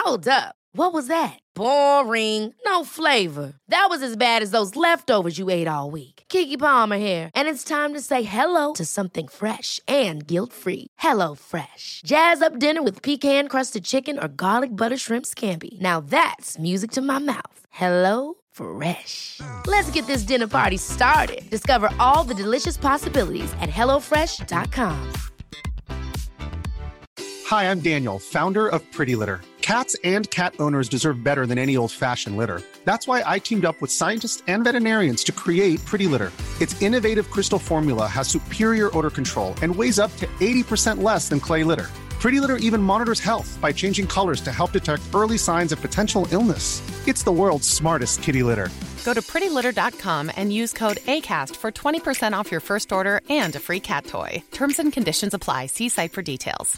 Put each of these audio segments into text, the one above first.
Hold up. What was that? Boring. No flavor. That was as bad as those leftovers you ate all week. Keke Palmer here, and it's time to say hello to something fresh and guilt-free. Hello Fresh. Jazz up dinner with pecan-crusted chicken or garlic butter shrimp scampi. Now that's music to my mouth. Hello Fresh. Let's get this dinner party started. Discover all the delicious possibilities at hellofresh.com. Hi, I'm Daniel, founder of Pretty Litter. Cats and cat owners deserve better than any old-fashioned litter. That's why I teamed up with scientists and veterinarians to create Pretty Litter. Its innovative crystal formula has superior odor control and weighs up to 80% less than clay litter. Pretty Litter even monitors health by changing colors to help detect early signs of potential illness. It's the world's smartest kitty litter. Go to prettylitter.com and use code ACAST for 20% off your first order and a free cat toy. Terms and conditions apply. See site for details.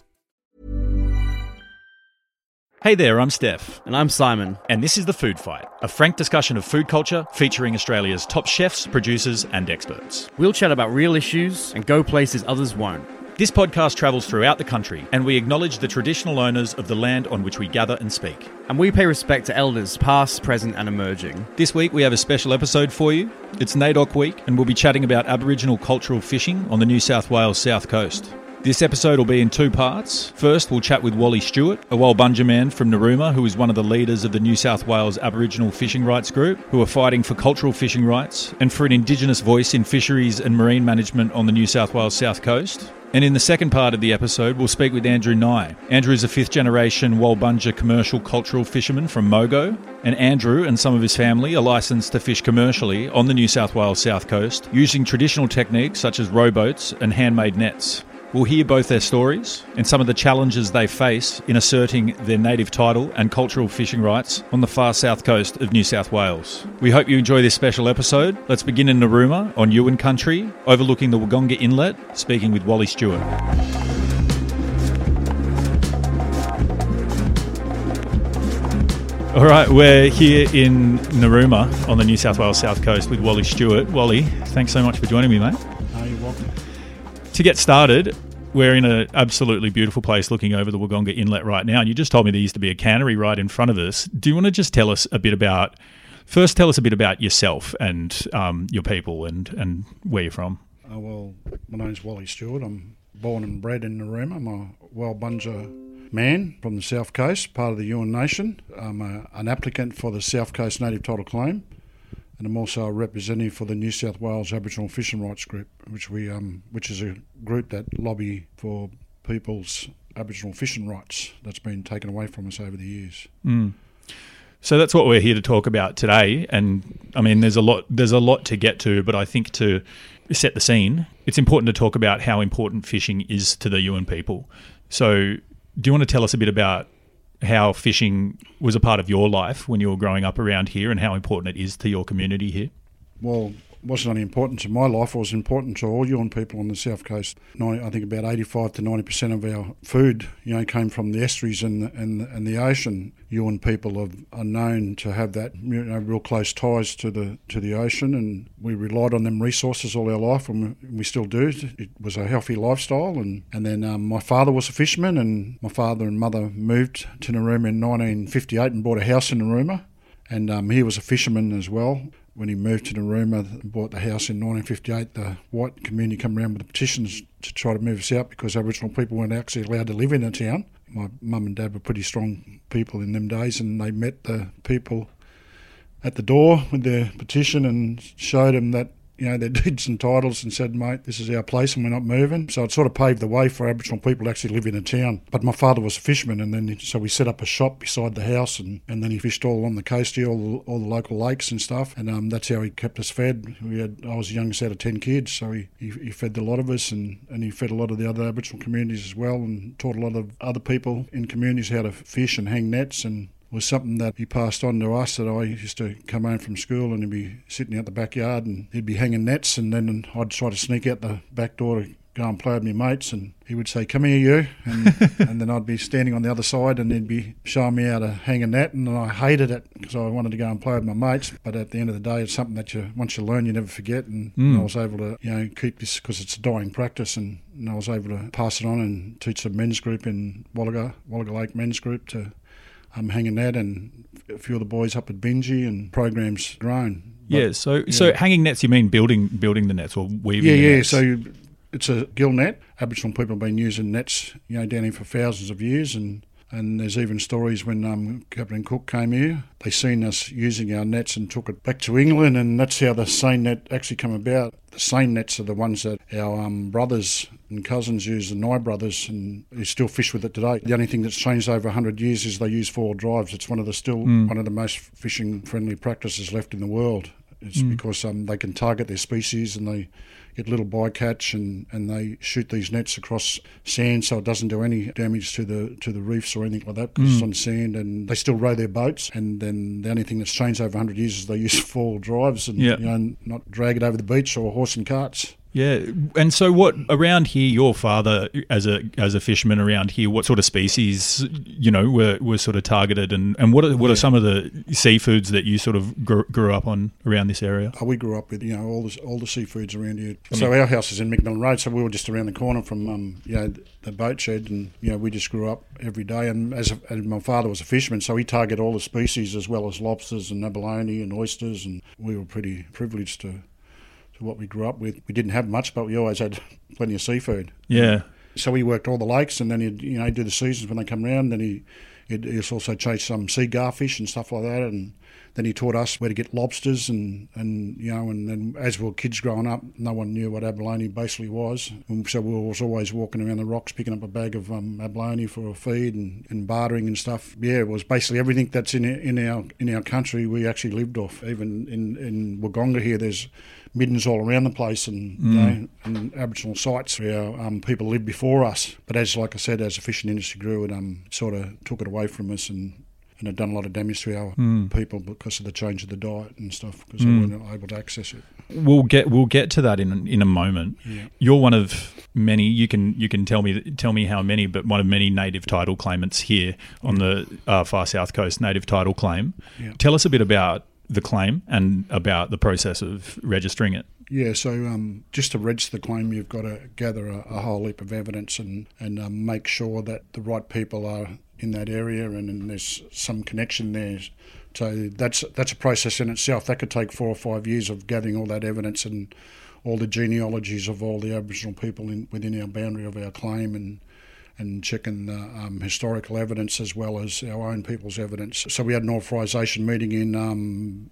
Hey there, I'm Steph. And I'm Simon. And this is The Food Fight, a frank discussion of food culture featuring Australia's top chefs, producers and experts. We'll chat about real issues and go places others won't. This podcast travels throughout the country and we acknowledge the traditional owners of the land on which we gather and speak. And we pay respect to elders past, present and emerging. This week we have a special episode for you. It's NAIDOC week and we'll be chatting about Aboriginal cultural fishing on the New South Wales South Coast. This episode will be in two parts. First, we'll chat with Wally Stewart, a Walbunja man from Narooma who is one of the leaders of the New South Wales Aboriginal Fishing Rights Group, who are fighting for cultural fishing rights and for an Indigenous voice in fisheries and marine management on the New South Wales South Coast. And in the second part of the episode, we'll speak with Andrew Nye. Andrew is a fifth-generation Walbunja commercial cultural fisherman from Mogo, and Andrew and some of his family are licensed to fish commercially on the New South Wales South Coast using traditional techniques such as rowboats and handmade nets. We'll hear both their stories and some of the challenges they face in asserting their native title and cultural fishing rights on the far south coast of New South Wales. We hope you enjoy this special episode. Let's begin in Narooma on Yuin Country, overlooking the Wodonga Inlet, speaking with Wally Stewart. All right, we're here in Narooma on the New South Wales South Coast with Wally Stewart. Wally, thanks so much for joining me, mate. You're welcome. To get started, we're in an absolutely beautiful place looking over the Wodonga Inlet right now, and you just told me there used to be a cannery right in front of us. Do you want to just tell us a bit about yourself and your people and where you're from? Well, my name's Wally Stewart. I'm born and bred in Narooma. I'm a Walbunja man from the South Coast, part of the Yuin Nation. I'm an applicant for the South Coast Native Title Claim, and I'm also a representative for the New South Wales Aboriginal Fishing Rights Group, which is a group that lobby for people's Aboriginal fishing rights that's been taken away from us over the years. Mm. So that's what we're here to talk about today, and I mean there's a lot to get to, but I think to set the scene, it's important to talk about how important fishing is to the Yuin people. So do you want to tell us a bit about how fishing was a part of your life when you were growing up around here and how important it is to your community here? Well, it wasn't only important to my life, it was important to all Yuin people on the South Coast. I think about 85 to 90% of our food, came from the estuaries and the ocean. Yuin people are known to have that, real close ties to the ocean, and we relied on them resources all our life, and we still do. It was a healthy lifestyle, and then my father was a fisherman, and my father and mother moved to Narooma in 1958 and bought a house in Narooma, and he was a fisherman as well. When he moved to Narooma and bought the house in 1958, the white community came around with petitions to try to move us out because Aboriginal people weren't actually allowed to live in the town. My mum and dad were pretty strong people in them days, and they met the people at the door with their petition and showed them that, their deeds and titles, and said, mate, this is our place and we're not moving. So it sort of paved the way for Aboriginal people to actually live in a town. But my father was a fisherman, and then so we set up a shop beside the house, and then he fished all along the coast here, all the local lakes and stuff, and that's how he kept us fed. I was the youngest out of 10 kids, so he fed a lot of us, and he fed a lot of the other Aboriginal communities as well, and taught a lot of other people in communities how to fish and hang nets, and was something that he passed on to us. That I used to come home from school and he'd be sitting out the backyard and he'd be hanging nets, and then I'd try to sneak out the back door to go and play with my mates, and he would say, come here you, and then I'd be standing on the other side and he'd be showing me how to hang a net, and I hated it because I wanted to go and play with my mates, but at the end of the day it's something that once you learn you never forget, and I was able to keep this because it's a dying practice, and I was able to pass it on and teach a men's group in Wallaga Lake men's group to hanging net, and a few of the boys up at Binji, and programs grown. Yeah, so hanging nets, you mean building the nets or weaving the nets? So it's a gill net. Aboriginal people have been using nets, down here for thousands of years, and there's even stories when Captain Cook came here, they seen us using our nets and took it back to England, and that's how the seine net actually came about. The seine nets are the ones that our brothers and cousins use, the Nye brothers, and they still fish with it today. The only thing that's changed over 100 years is they use four drives. It's one of the most fishing-friendly practices left in the world. It's because they can target their species, and they get little bycatch, and they shoot these nets across sand so it doesn't do any damage to the reefs or anything like that, because it's on sand, and they still row their boats. And then the only thing that's changed over 100 years is they use four drives and not drag it over the beach or horse and carts. Yeah, and so what around here? Your father, as a fisherman around here, what sort of species, were sort of targeted, and what are some of the seafoods that you sort of grew up on around this area? We grew up with all the seafoods around here. So our house is in McMillan Road, so we were just around the corner from the boat shed, and we just grew up every day. And and my father was a fisherman, so he targeted all the species as well as lobsters and abalone and oysters, and we were pretty privileged to what we grew up with. We didn't have much, but we always had plenty of seafood. Yeah. So he worked all the lakes, and then he'd do the seasons when they come round. Then he'd also chase some sea garfish and stuff like that, and then he taught us where to get lobsters, and then as we were kids growing up, no one knew what abalone basically was, and so we were always walking around the rocks picking up a bag of abalone for a feed and bartering and stuff. Yeah, it was basically everything that's in our country we actually lived off. Even in Wagga here, there's middens all around the place, and Aboriginal sites where people lived before us. But as I said, as the fishing industry grew, it sort of took it away from us, and it done a lot of damage to our people because of the change of the diet and stuff, because they weren't able to access it. We'll get to that in a moment. Yeah. You're one of many. You can tell me how many, but one of many native title claimants here on the far south coast. Native title claim. Yeah. Tell us a bit about the claim and about the process of registering it. Yeah, so just to register the claim, you've got to gather a whole heap of evidence and make sure that the right people are in that area, and there's some connection there. So that's a process in itself. That could take 4 or 5 years of gathering all that evidence and all the genealogies of all the Aboriginal people within our boundary of our claim, and checking the historical evidence as well as our own people's evidence. So we had an authorisation meeting in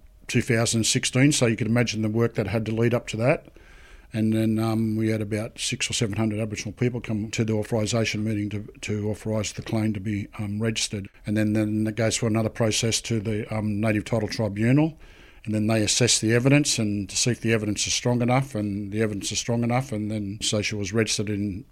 2016, so you could imagine the work that had to lead up to that. And then we had about 600 or 700 Aboriginal people come to the authorisation meeting to authorise the claim to be registered. And then it goes through another process to the Native Title Tribunal, and then they assess the evidence and to see if the evidence is strong enough, and the evidence is strong enough, and then so she was registered in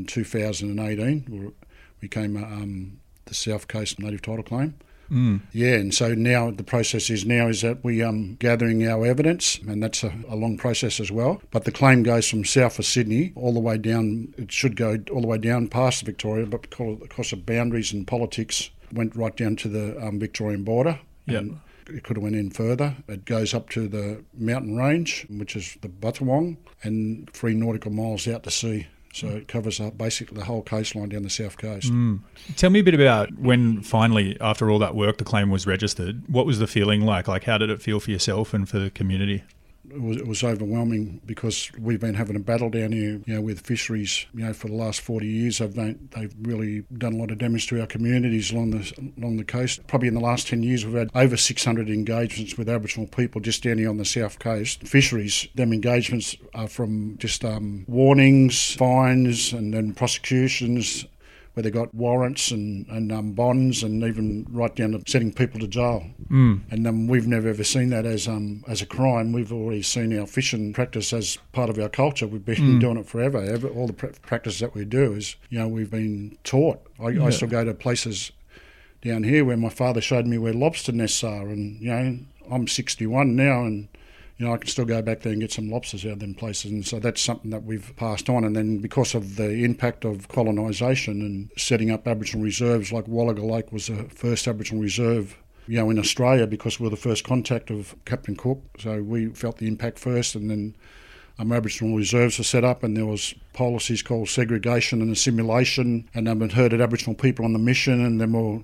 2018, became the South Coast Native Title Claim. Yeah, and so now the process is that we gathering our evidence, and that's a long process as well. But the claim goes from south of Sydney all the way down. It should go all the way down past Victoria, but because of boundaries and politics, went right down to the Victorian border. Yeah. It could have went in further. It goes up to the mountain range, which is the Butterwong, and 3 nautical miles out to sea. So it covers up basically the whole coastline down the south coast. Tell me a bit about when finally, after all that work, the claim was registered. What was the feeling like? Like, how did it feel for yourself and for the community? It was overwhelming, because we've been having a battle down here, with fisheries, for the last 40 years. They've really done a lot of damage to our communities along the coast. Probably in the last 10 years, we've had over 600 engagements with Aboriginal people just down here on the south coast. Fisheries, them engagements are from just warnings, fines, and then prosecutions, where they got warrants and bonds, and even right down to sending people to jail. And we've never ever seen that as a crime. We've already seen our fishing practice as part of our culture. We've been doing it forever. All the practice that we do is, we've been taught. I still go to places down here where my father showed me where lobster nests are, and I'm 61 now, and I can still go back there and get some lobsters out of them places. And so that's something that we've passed on. And then because of the impact of colonisation and setting up Aboriginal reserves, like Wallaga Lake was the first Aboriginal reserve, in Australia, because we were the first contact of Captain Cook. So we felt the impact first, and then Aboriginal reserves were set up, and there was policies called segregation and assimilation, and I've herded Aboriginal people on the mission, and then we'll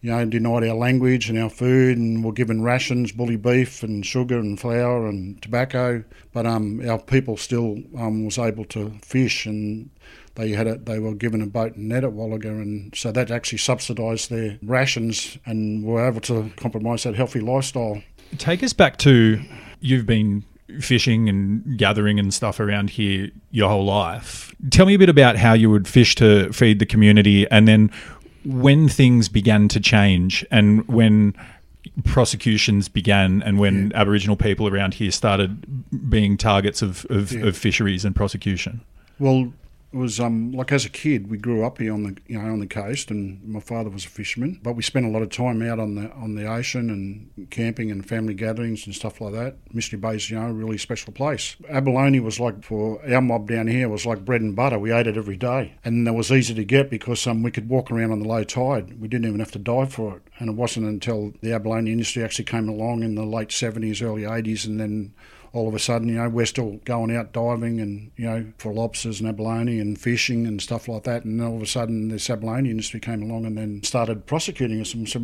denied our language and our food, and were given rations, bully beef and sugar and flour and tobacco. But our people still was able to fish, and they were given a boat and net at Wallaga, and so that actually subsidised their rations and were able to compromise that healthy lifestyle. Take us back to, you've been fishing and gathering and stuff around here your whole life. Tell me a bit about how you would fish to feed the community, and then when things began to change and when prosecutions began and when Aboriginal people around here started being targets of fisheries and prosecution. Well, it was like as a kid, we grew up here on the coast, and my father was a fisherman. But we spent a lot of time out on the ocean and camping and family gatherings and stuff like that. Mystery Bay's a really special place. Abalone was like, for our mob down here, was like bread and butter. We ate it every day, and it was easy to get because we could walk around on the low tide. We didn't even have to dive for it, and it wasn't until the abalone industry actually came along in the late 70s, early 80s, and then all of a sudden, we're still going out diving and, for lobsters and abalone and fishing and stuff like that. And all of a sudden, this abalone industry came along and then started prosecuting us. And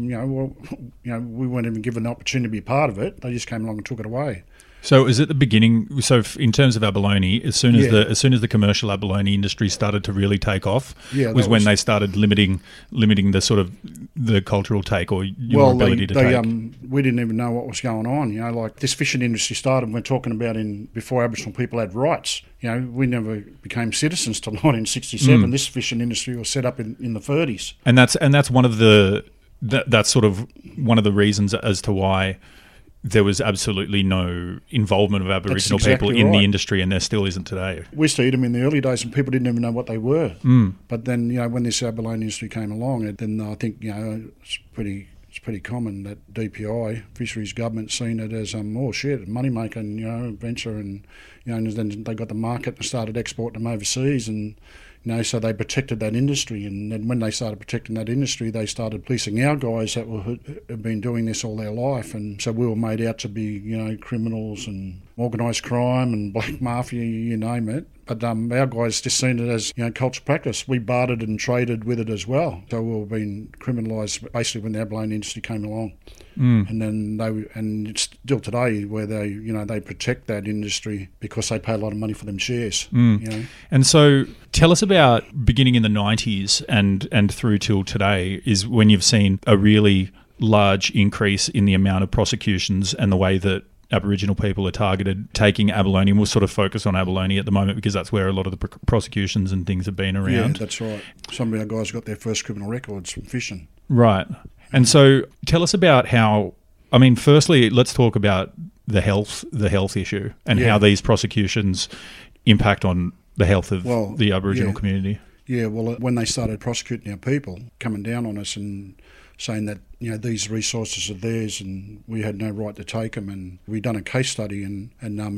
we weren't even given the opportunity to be part of it. They just came along and took it away. So is it the beginning? So in terms of abalone, as soon as the commercial abalone industry started to really take off, was when they started limiting the sort of the cultural take or your ability to take. We didn't even know what was going on. Like this fishing industry started. We're talking about before Aboriginal people had rights. We never became citizens till 1967. This fishing industry was set up in the 30s, and that's one of that's sort of one of the reasons as to why there was absolutely no involvement of Aboriginal people in the industry, and there still isn't today. We used to eat them in the early days, and people didn't even know what they were. But then, when this abalone industry came along, then I think it's pretty common that DPI, Fisheries Government, seen it as money-making, venture, and and then they got the market and started exporting them overseas, and so they protected that industry. And then when they started protecting that industry, they started policing our guys that had been doing this all their life. And so we were made out to be, criminals and organised crime and black mafia, you name it. But our guys just seen it as, culture practice. We bartered and traded with it as well. So we were being criminalised basically when the abalone industry came along. And then it's still today where they protect that industry because they pay a lot of money for them shares. And so tell us about beginning in the 90s and through till today is when you've seen a really large increase in the amount of prosecutions and the way that Aboriginal people are targeted taking abalone. We'll sort of focus on abalone at the moment because that's where a lot of the prosecutions and things have been around. Yeah, that's right. Some of our guys got their first criminal records from fishing. Right. And so tell us about how, firstly, let's talk about the health issue and how these prosecutions impact on the health of the Aboriginal community. Yeah, well, when they started prosecuting our people, coming down on us and saying that, these resources are theirs and we had no right to take them. And we done a case study in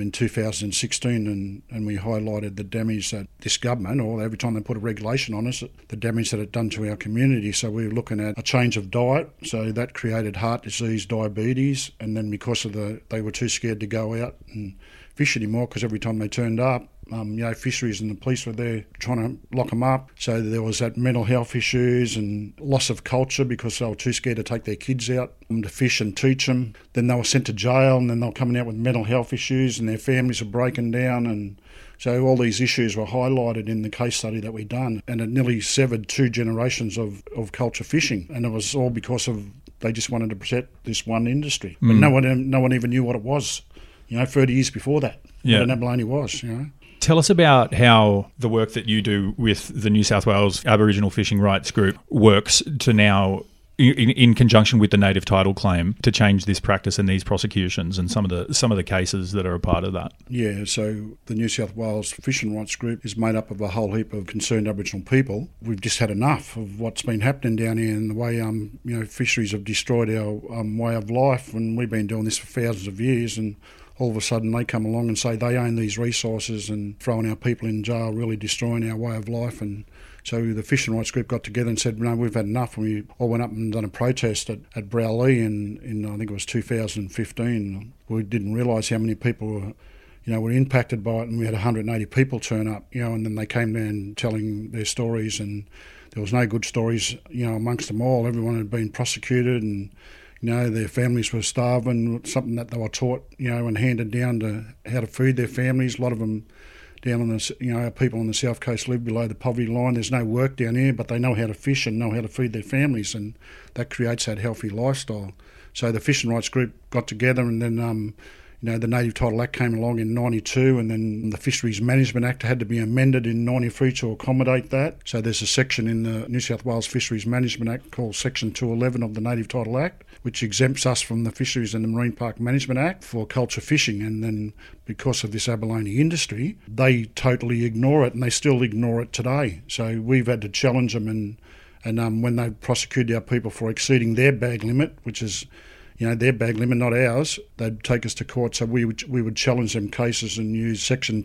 2016 and we highlighted the damage that this government, or every time they put a regulation on us, the damage that it done to our community. So we were looking at a change of diet. So that created heart disease, diabetes. And then because of they were too scared to go out and fish anymore because every time they turned up, fisheries and the police were there trying to lock them up. So there was that mental health issues and loss of culture because they were too scared to take their kids out to fish and teach them. Then they were sent to jail, and then they were coming out with mental health issues and their families were breaking down. And so all these issues were highlighted in the case study that we done, and it nearly severed 2 generations of culture fishing. And it was all because of they just wanted to protect this one industry. But no one even knew what it was, 30 years before that, what an abalone was, Tell us about how the work that you do with the New South Wales Aboriginal Fishing Rights Group works to now, in conjunction with the native title claim, to change this practice and these prosecutions and some of the cases that are a part of that. Yeah, so the New South Wales Fishing Rights Group is made up of a whole heap of concerned Aboriginal people. We've just had enough of what's been happening down here and the way fisheries have destroyed our way of life, and we've been doing this for thousands of years, and all of a sudden they come along and say they own these resources and throwing our people in jail, really destroying our way of life. And so the Fishing Rights Group got together and said, no, we've had enough. And we all went up and done a protest at Browley in I think it was 2015. We didn't realise how many people were impacted by it, and we had 180 people turn up, and then they came down telling their stories, and there was no good stories, amongst them all. Everyone had been prosecuted and, their families were starving, something that they were taught, and handed down to how to feed their families. A lot of them down on the, people on the South Coast live below the poverty line. There's no work down here, but they know how to fish and know how to feed their families, and that creates that healthy lifestyle. So the Fishing Rights Group got together, and then the Native Title Act came along in 92, and then the Fisheries Management Act had to be amended in 93 to accommodate that. So there's a section in the New South Wales Fisheries Management Act called Section 211 of the Native Title Act, which exempts us from the Fisheries and the Marine Park Management Act for culture fishing. And then because of this abalone industry, they totally ignore it, and they still ignore it today. So we've had to challenge them, and when they prosecuted our people for exceeding their bag limit, which is their bag limit, not ours, they'd take us to court. So we would challenge them cases and use Section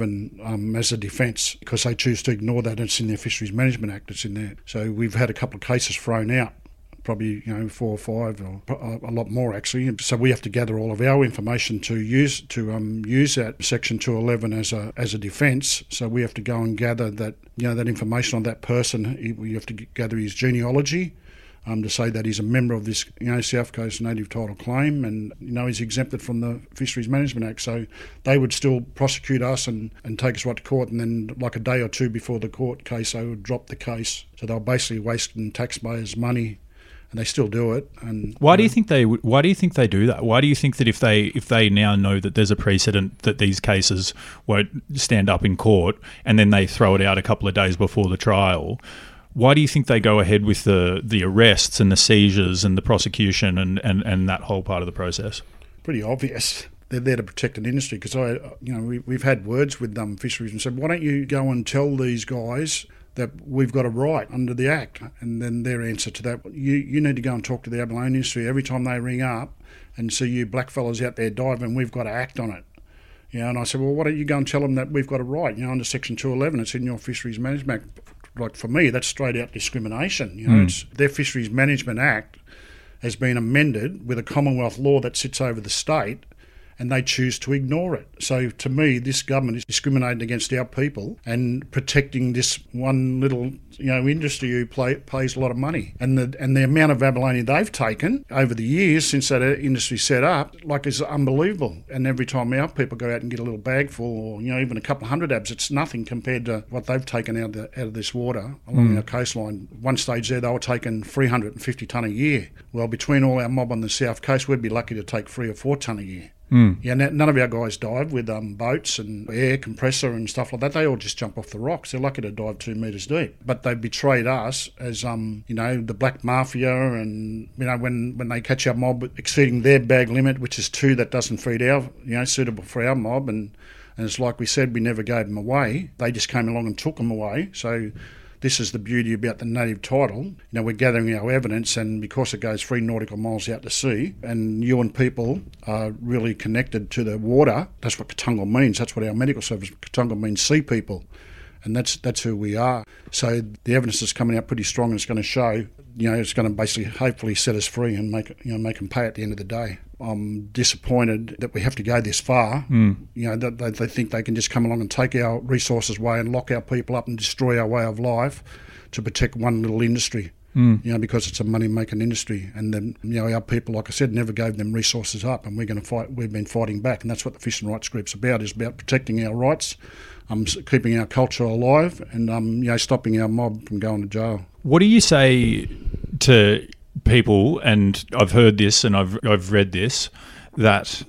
211 as a defence, because they choose to ignore that. It's in their Fisheries Management Act, it's in there. So we've had a couple of cases thrown out, probably 4 or 5, or a lot more actually. So we have to gather all of our information to use that Section 211 as a defence. So we have to go and gather that that information on that person. We have to gather his genealogy, to say that he's a member of this, South Coast Native Title claim, and, he's exempted from the Fisheries Management Act. So they would still prosecute us and take us right to court, and then like a day or two before the court case, they would drop the case. So they were basically wasting taxpayers' money, and they still do it. And why do you think they do that? Why do you think that if they now know that there's a precedent that these cases won't stand up in court, and then they throw it out a couple of days before the trial, why do you think they go ahead with the arrests and the seizures and the prosecution and that whole part of the process? Pretty obvious. They're there to protect an industry, because we've had words with fisheries and said, why don't you go and tell these guys that we've got a right under the Act? And then their answer to that, you need to go and talk to the abalone industry. Every time they ring up and see you blackfellas out there diving, we've got to act on it. And I said, well, why don't you go and tell them that we've got a right? Under Section 211, it's in your Fisheries Management Act. Like, for me, that's straight out discrimination. It's their Fisheries Management Act has been amended with a Commonwealth law that sits over the state, and they choose to ignore it. So to me, this government is discriminating against our people and protecting this one little industry who pays a lot of money. And the amount of abalone they've taken over the years since that industry set up, is unbelievable. And every time our people go out and get a little bag full, or even a couple of hundred abs, it's nothing compared to what they've taken out of this water along our coastline. One stage there, they were taking 350 tonne a year. Well, between all our mob on the South Coast, we'd be lucky to take 3 or 4 tonne a year. None of our guys dive with boats and air compressor and stuff like that. They all just jump off the rocks. They're lucky to dive 2 metres deep. But they betrayed us as the black mafia, and when they catch our mob exceeding their bag limit, which is 2 that doesn't feed our suitable for our mob, and it's like we said, we never gave them away. They just came along and took them away. So this is the beauty about the native title. We're gathering our evidence, and because it goes 3 nautical miles out to sea, and Yuin people are really connected to the water. That's what Katungal means. That's what our medical service, Katungal means sea people, and that's who we are. So the evidence is coming out pretty strong, and it's going to show, it's going to basically hopefully set us free and make them pay at the end of the day. I'm disappointed that we have to go this far. That they think they can just come along and take our resources away and lock our people up and destroy our way of life to protect one little industry. Because it's a money-making industry, and then our people, like I said, never gave them resources up, and we're going to fight. We've been fighting back, and that's what the Fishing Rights Group's about. Is about protecting our rights, keeping our culture alive, and stopping our mob from going to jail. What do you say to people? And I've heard this, and I've read this, that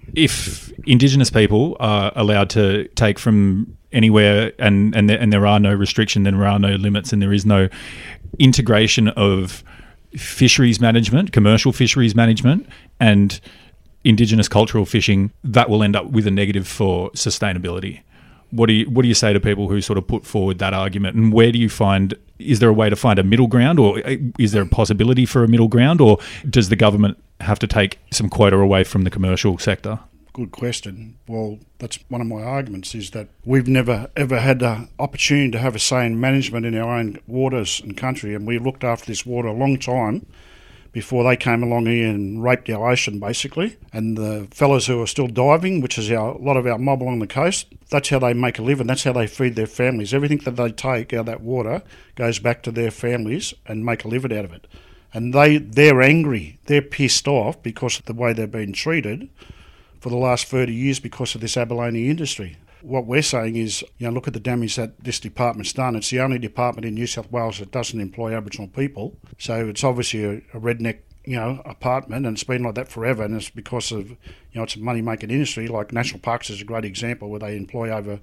if Indigenous people are allowed to take from anywhere, and there are no restriction, then there are no limits, and there is no integration of fisheries management, commercial fisheries management, and Indigenous cultural fishing, that will end up with a negative for sustainability. What do you say to people who sort of put forward that argument, and where do you find, is there a way to find a middle ground, or is there a possibility for a middle ground, or does the government have to take some quota away from the commercial sector? Good question. Well, that's one of my arguments, is that we've never ever had the opportunity to have a say in management in our own waters and country, and we've looked after this water a long time before they came along here and raped our ocean, basically. And the fellas who are still diving, which is a lot of our mob along the coast, that's how they make a living. That's how they feed their families. Everything that they take out of that water goes back to their families and make a living out of it. And they're angry. They're pissed off because of the way they've been treated for the last 30 years because of this abalone industry. What we're saying is, look at the damage that this department's done. It's the only department in New South Wales that doesn't employ Aboriginal people. So it's obviously a redneck, apartment, and it's been like that forever. And it's because of, it's a money-making industry. Like National Parks is a great example where they employ over,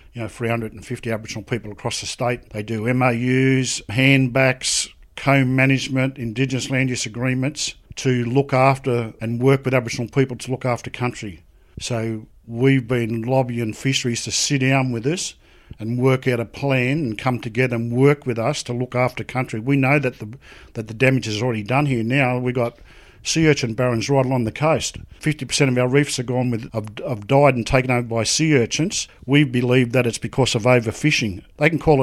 350 Aboriginal people across the state. They do MOUs, handbacks, co-management, Indigenous land use agreements to look after and work with Aboriginal people to look after country. So we've been lobbying fisheries to sit down with us and work out a plan and come together and work with us to look after country. We know that the damage is already done here now. We've got sea urchin barrens right along the coast. 50% of our reefs are gone have died and taken over by sea urchins. We believe that it's because of overfishing. They can call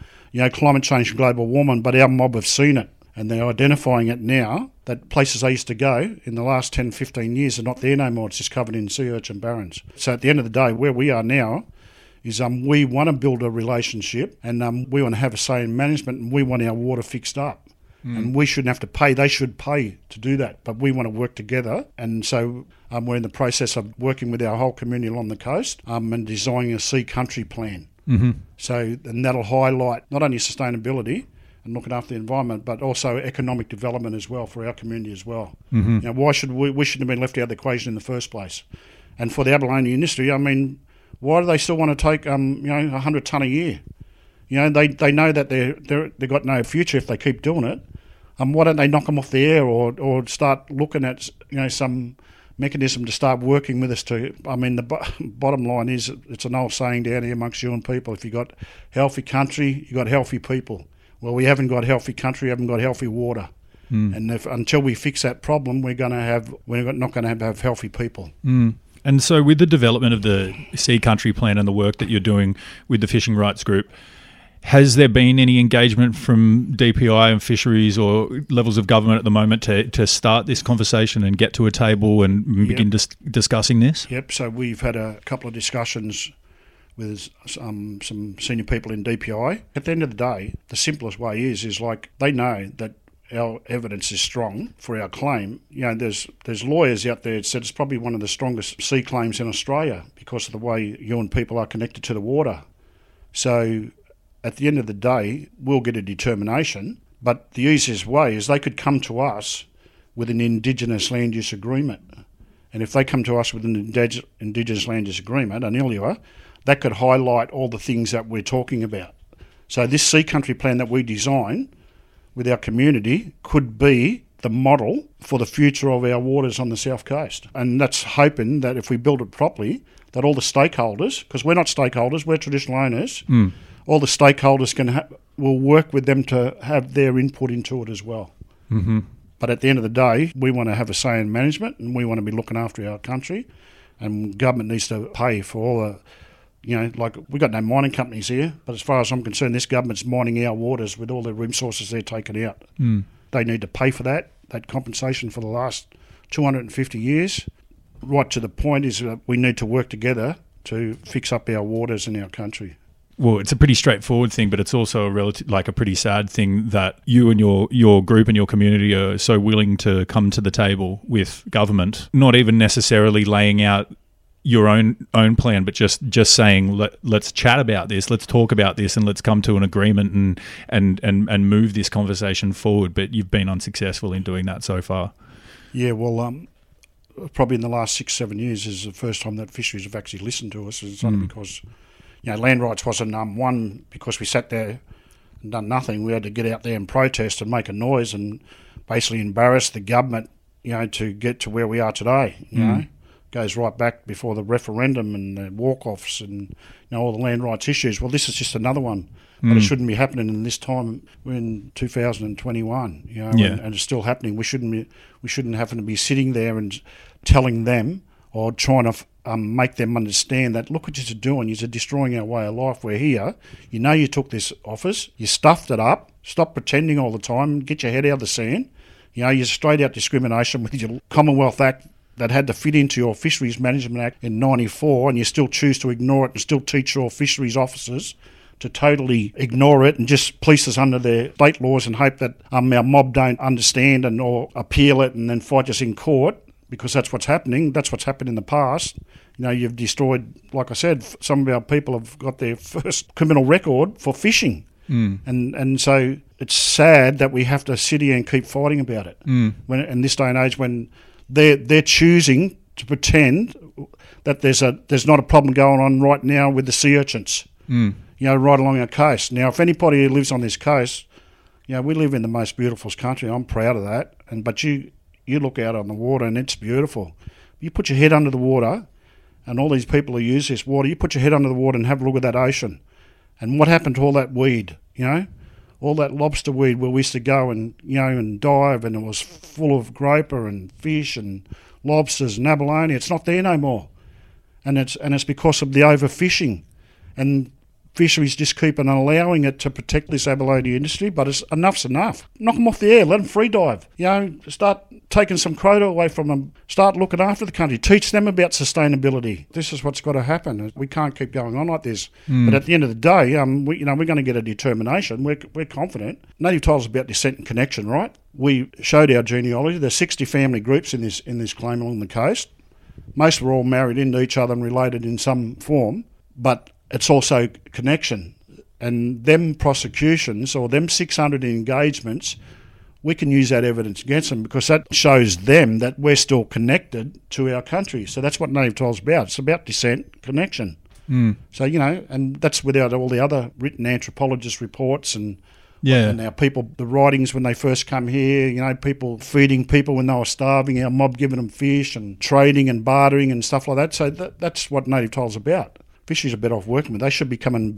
it climate change and global warming, but our mob have seen it. And they're identifying it now, that places they used to go in the last 10, 15 years are not there no more. It's just covered in sea urchin barrens. So at the end of the day, where we are now is we want to build a relationship and we want to have a say in management and we want our water fixed up. And we shouldn't have to pay. They should pay to do that. But we want to work together. And so we're in the process of working with our whole community along the coast and designing a sea country plan. Mm-hmm. So and that'll highlight not only sustainability and looking after the environment, but also economic development as well for our community as well. Mm-hmm. Why should we shouldn't have been left out of the equation in the first place? And for the abalone industry, why do they still want to take 100 tonne a year? They know that they've got no future if they keep doing it. Why don't they knock them off the air or start looking at some mechanism to start working with us to? The bottom line is it's an old saying down here amongst you and people: if you got healthy country, you got healthy people. Well, we haven't got healthy country, haven't got healthy water. And until we fix that problem, we're not going to have healthy people. And so with the development of the Sea Country Plan and the work that you're doing with the Fishing Rights Group, has there been any engagement from DPI and fisheries or levels of government at the moment to start this conversation and get to a table and begin discussing this? Yep, so we've had a couple of discussions with some senior people in DPI. At the end of the day, the simplest way is like they know that our evidence is strong for our claim. There's lawyers out there that said it's probably one of the strongest sea claims in Australia because of the way you and people are connected to the water. So at the end of the day, we'll get a determination, but the easiest way is they could come to us with an Indigenous land use agreement. And if they come to us with an Indigenous land use agreement, an ILUA, that could highlight all the things that we're talking about. So this Sea Country Plan that we design with our community could be the model for the future of our waters on the South Coast. And that's hoping that if we build it properly, that all the stakeholders, because we're not stakeholders, we're traditional owners, all the stakeholders will work with them to have their input into it as well. Mm-hmm. But at the end of the day, we want to have a say in management and we want to be looking after our country, and government needs to pay for all the we've got no mining companies here, but as far as I'm concerned, this government's mining our waters with all the resources they're taking out. They need to pay for that compensation for the last 250 years. Right to the point is that we need to work together to fix up our waters in our country. Well, it's a pretty straightforward thing, but it's also a pretty sad thing that you and your group and your community are so willing to come to the table with government, not even necessarily laying out your own plan, but just saying let's chat about this, let's talk about this, and let's come to an agreement and move this conversation forward. But you've been unsuccessful in doing that so far. Yeah, well, probably in the last 6-7 years is the first time that fisheries have actually listened to us. It's only because land rights wasn't one because we sat there and done nothing. We had to get out there and protest and make a noise and basically embarrass the government, to get to where we are today. You know. Goes right back before the referendum and the walk-offs and all the land rights issues. Well, this is just another one, but it shouldn't be happening in this time. We're in 2021, and it's still happening. We shouldn't have to be sitting there and telling them or trying to make them understand that look what you're doing. You're destroying our way of life. We're here. You took this office. You stuffed it up. Stop pretending all the time. Get your head out of the sand. You know, you're straight out discrimination with your Commonwealth Act that had to fit into your Fisheries Management Act in 94, and you still choose to ignore it and still teach your fisheries officers to totally ignore it and just police us under their state laws and hope that our mob don't understand and or appeal it and then fight us in court, because that's what's happening. That's what's happened in the past. You know, you've destroyed, like I said, some of our people have got their first criminal record for fishing. And so it's sad that we have to sit here and keep fighting about it. When in this day and age, when they're choosing to pretend that there's not a problem going on right now with the sea urchins. You know, right along our coast. Now, if anybody who lives on this coast, you know, we live in the most beautiful country. I'm proud of that. But you look out on the water and it's beautiful. You put your head under the water, and all these people who use this water, you put your head under the water and have a look at that ocean. And what happened to all that weed, you know? All that lobster weed where we used to go and, you know, and dive, and it was full of groper and fish and lobsters and abalone. It's not there no more. And it's because of the overfishing. And fisheries just keep on allowing it to protect this abalone industry, but enough's enough. Knock them off the air, let them free dive. You know, start taking some quota away from them, start looking after the country, teach them about sustainability. This is what's got to happen. We can't keep going on like this. But at the end of the day, we're going to get a determination. We're confident. Native title's about descent and connection, right? We showed our genealogy. There's 60 family groups in this claim along the coast. Most were all married into each other and related in some form, but it's also connection. And them prosecutions or them 600 engagements, we can use that evidence against them because that shows them that we're still connected to our country. So that's what Native Title's about. It's about descent, connection. So, you know, and that's without all the other written anthropologist reports and our people, the writings when they first come here, you know, people feeding people when they were starving, our mob giving them fish and trading and bartering and stuff like that. So that's what Native Title's about. Fisheries are better off working with. They should be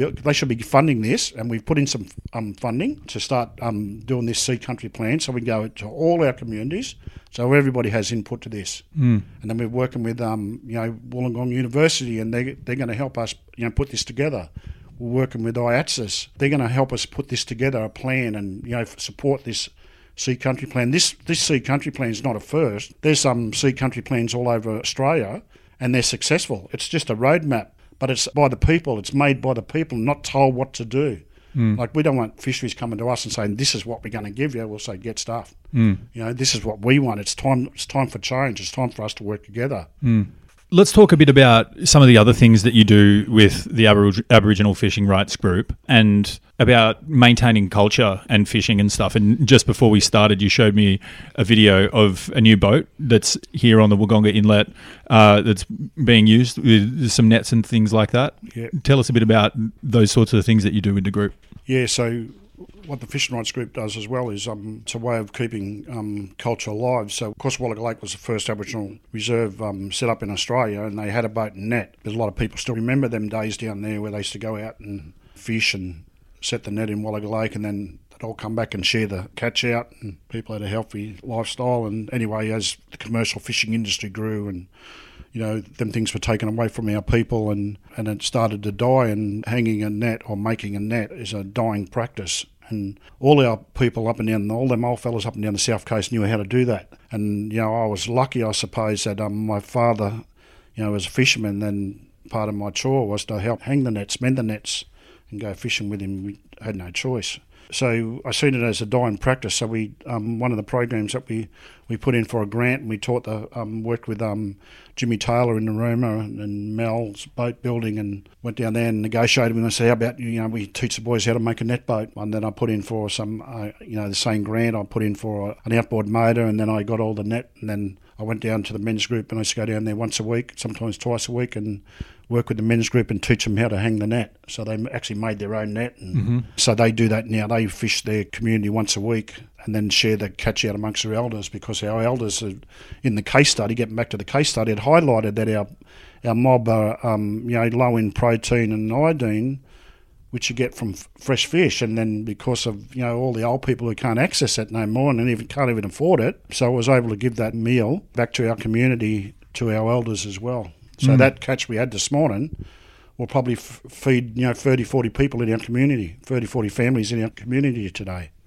funding this, and we've put in some funding to start doing this Sea Country Plan, so we can go to all our communities, so everybody has input to this. And then we're working with Wollongong University, and they're going to help us, you know, put this together. We're working with IATSIS. They're going to help us put this together, a plan, and, you know, support this Sea Country Plan. This Sea Country Plan is not a first. There's some Sea Country Plans all over Australia, and they're successful. It's just a roadmap. But it's by the people, it's made by the people, not told what to do. Like, we don't want fisheries coming to us and saying, this is what we're going to give you. We'll say, get stuff. You know, this is what we want. It's time for change. It's time for us to work together. Let's talk a bit about some of the other things that you do with the Aboriginal Fishing Rights Group and about maintaining culture and fishing and stuff. And just before we started, you showed me a video of a new boat that's here on the Wagga Inlet that's being used with some nets and things like that. Yeah. Tell us a bit about those sorts of things that you do with the group. Yeah, so what the Fishing Rights Group does as well is it's a way of keeping culture alive. So, of course, Wallaga Lake was the first Aboriginal reserve set up in Australia, and they had a boat and net. There's a lot of people still remember them days down there where they used to go out and fish and set the net in Wallaga Lake, and then they'd all come back and share the catch out, and people had a healthy lifestyle. And anyway, as the commercial fishing industry grew and, you know, them things were taken away from our people and it started to die, and hanging a net or making a net is a dying practice. And all our people up and down, all them old fellas up and down the south coast knew how to do that. And, you know, I was lucky, I suppose, that my father, you know, was a fisherman, and part of my chore was to help hang the nets, mend the nets, and go fishing with him. We had no choice. So I seen it as a dying practice. So we one of the programs that we put in for a grant, and we taught worked with Jimmy Taylor in Narooma and Mel's boat building, and went down there and negotiated with them and said, how about, you know, we teach the boys how to make a net boat. And then I put in for some, the same grant, I put in for an outboard motor, and then I got all the net, and then I went down to the men's group, and I used to go down there once a week, sometimes twice a week, and work with the men's group and teach them how to hang the net. So they actually made their own net. And so they do that now. They fish their community once a week and then share the catch out amongst their elders, because our elders, in the case study, getting back to the case study, it highlighted that our mob are low in protein and iodine, which you get from fresh fish, and then because of, you know, all the old people who can't access it no more and can't even afford it, so I was able to give that meal back to our community, to our elders as well. So that catch we had this morning will probably feed, 30, 40 people in our community, 30, 40 families in our community today.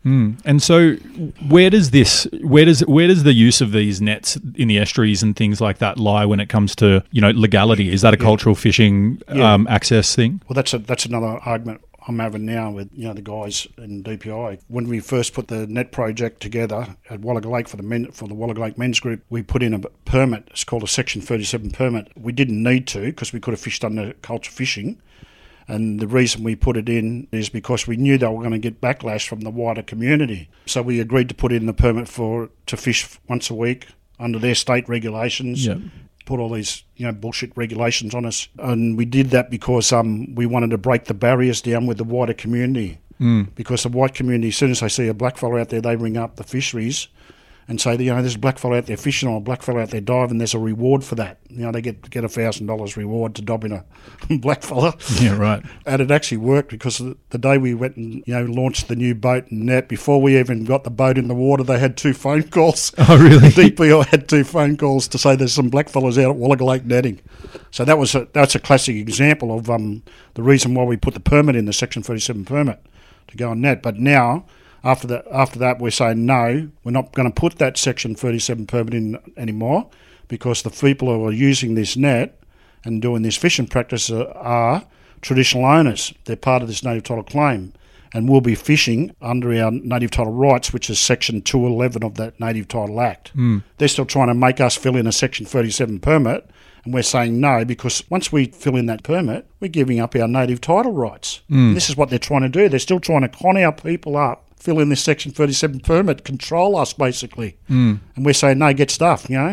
And so, where does the use of these nets in the estuaries and things like that lie when it comes to legality? Is that a cultural fishing access thing? Well, that's another argument I'm having now with the guys in DPI. When we first put the net project together at Wallaga Lake for the Wallaga Lake Men's Group, we put in a permit. It's called a Section 37 permit. We didn't need to because we could have fished under culture fishing. And the reason we put it in is because we knew they were going to get backlash from the wider community. So we agreed to put in the permit to fish once a week under their state regulations. Yep. Put all these bullshit regulations on us. And we did that because we wanted to break the barriers down with the wider community. Because the white community, as soon as they see a blackfella out there, they ring up the fisheries and say, there's a blackfella out there fishing or a blackfella out there diving, there's a reward for that. They get $1,000 reward to dob in a blackfella. Yeah, right. And it actually worked because the day we went and launched the new boat and net, before we even got the boat in the water, they had 2 phone calls. Oh, really? DPI had 2 phone calls to say there's some blackfellas out at Wallaga Lake netting. So that's a classic example of the reason why we put the permit in, the Section 37 permit, to go on net. But now, after that, we're saying no, we're not going to put that Section 37 permit in anymore because the people who are using this net and doing this fishing practice are traditional owners. They're part of this native title claim and will be fishing under our native title rights, which is Section 211 of that Native Title Act. They're still trying to make us fill in a Section 37 permit, and we're saying no because once we fill in that permit, we're giving up our native title rights. This is what they're trying to do. They're still trying to con our people up, fill in this Section 37 permit, control us basically. And we're saying, no, get stuff, Did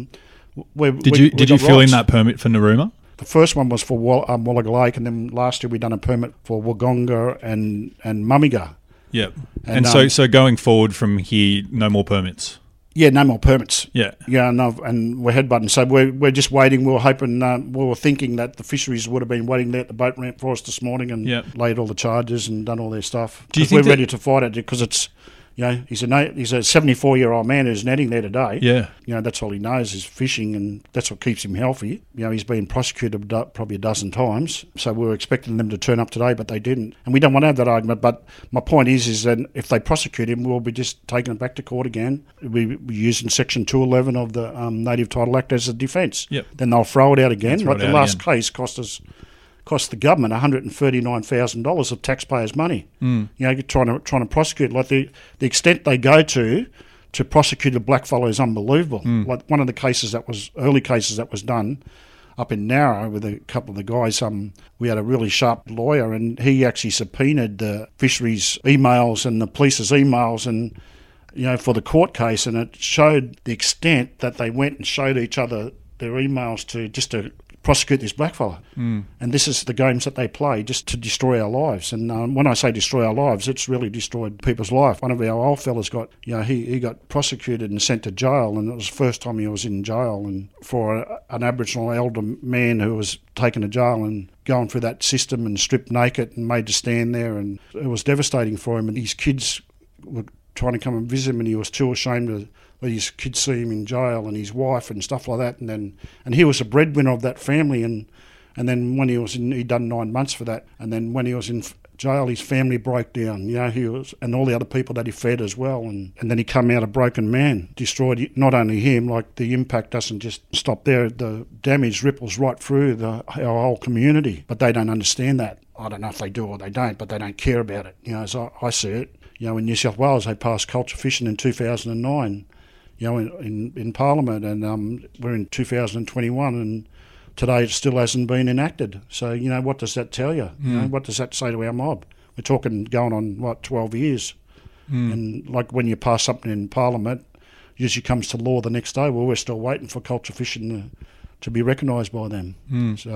you fill in that permit for Narooma? The first one was for Wallaga Lake, and then last year we done a permit for Wagga and Mummiga. Yep. And so going forward from here, no more permits? Yeah, no more permits. Yeah. Yeah, and we're headbutting. So we're just waiting. We were hoping, we were thinking that the fisheries would have been waiting there at the boat ramp for us this morning and laid all the charges and done all their stuff. Do you think we're ready to fight it because it's, he's a 74-year-old man who's netting there today. Yeah. That's all he knows is fishing, and that's what keeps him healthy. He's been prosecuted probably a dozen times, so we were expecting them to turn up today, but they didn't. And we don't want to have that argument, but my point is that if they prosecute him, we'll be just taking it back to court again. We're using Section 211 of the Native Title Act as a defence. Yep. Then they'll throw it out again. Like the last case cost the government $139,000 of taxpayers' money. Trying to prosecute. Like the extent they go to prosecute a blackfellow is unbelievable. Like one of the early cases that was done up in Narra with a couple of the guys, we had a really sharp lawyer and he actually subpoenaed the fisheries emails and the police's emails and for the court case, and it showed the extent that they went and showed each other their emails to prosecute this blackfella. And this is the games that they play just to destroy our lives. And when I say destroy our lives, it's really destroyed people's life. One of our old fellas got, he got prosecuted and sent to jail, and it was the first time he was in jail. And for an Aboriginal elder man who was taken to jail and going through that system and stripped naked and made to stand there, and it was devastating for him. And his kids were trying to come and visit him, and he was too ashamed to let his kids see him in jail, and his wife and stuff like that. And he was a breadwinner of that family, and then when he'd done 9 months for that, and then when he was in jail, his family broke down. He was, and all the other people that he fed as well, and then he come out a broken man, destroyed not only him. Like the impact doesn't just stop there; the damage ripples right through our whole community. But they don't understand that. I don't know if they do or they don't, but they don't care about it. As I see it. In New South Wales, they passed culture fishing in 2009. In Parliament, and we're in 2021, and today it still hasn't been enacted. So, what does that tell you? What does that say to our mob? We're talking going on, 12 years. And like when you pass something in Parliament, usually comes to law the next day. Well, we're still waiting for culture fishing to be recognised by them. So,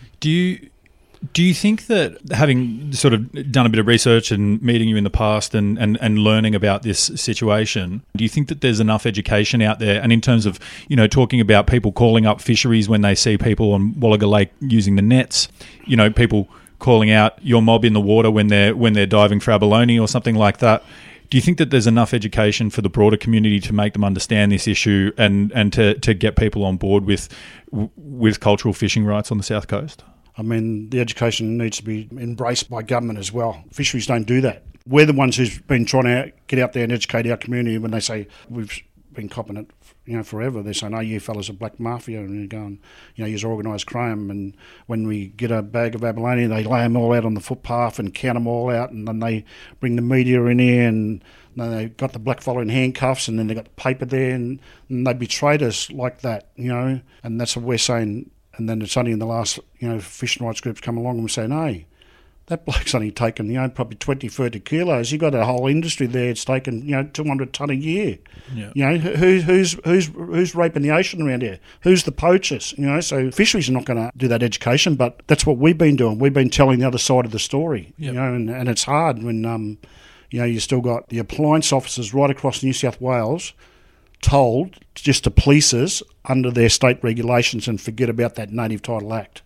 Do you think that, having sort of done a bit of research and meeting you in the past and learning about this situation, do you think that there's enough education out there? And in terms of, talking about people calling up fisheries when they see people on Wallaga Lake using the nets, people calling out your mob in the water when they're diving for abalone or something like that. Do you think that there's enough education for the broader community to make them understand this issue and to get people on board with cultural fishing rights on the South Coast? I mean, the education needs to be embraced by government as well. Fisheries don't do that. we're the ones who's been trying to get out there and educate our community. When they say we've been copping it, forever, they're saying, "Oh, you fellas are black mafia," and you're going, you're organised crime. And when we get a bag of abalone, they lay them all out on the footpath and count them all out, and then they bring the media in here, and then they got the black fella in handcuffs, and then they got the paper there, and they betrayed us like that, and that's what we're saying. And then it's only in the last, fishing rights groups come along and we're saying, hey, that bloke's only taken, probably 20, 30 kilos. You've got a whole industry there. It's taken, 200 tonne a year. Yeah. Who's raping the ocean around here? Who's the poachers? So fisheries are not going to do that education, but that's what we've been doing. We've been telling the other side of the story, Yep. And it's hard when, you still got the appliance officers right across New South Wales told just to police us under their state regulations and forget about that Native Title Act.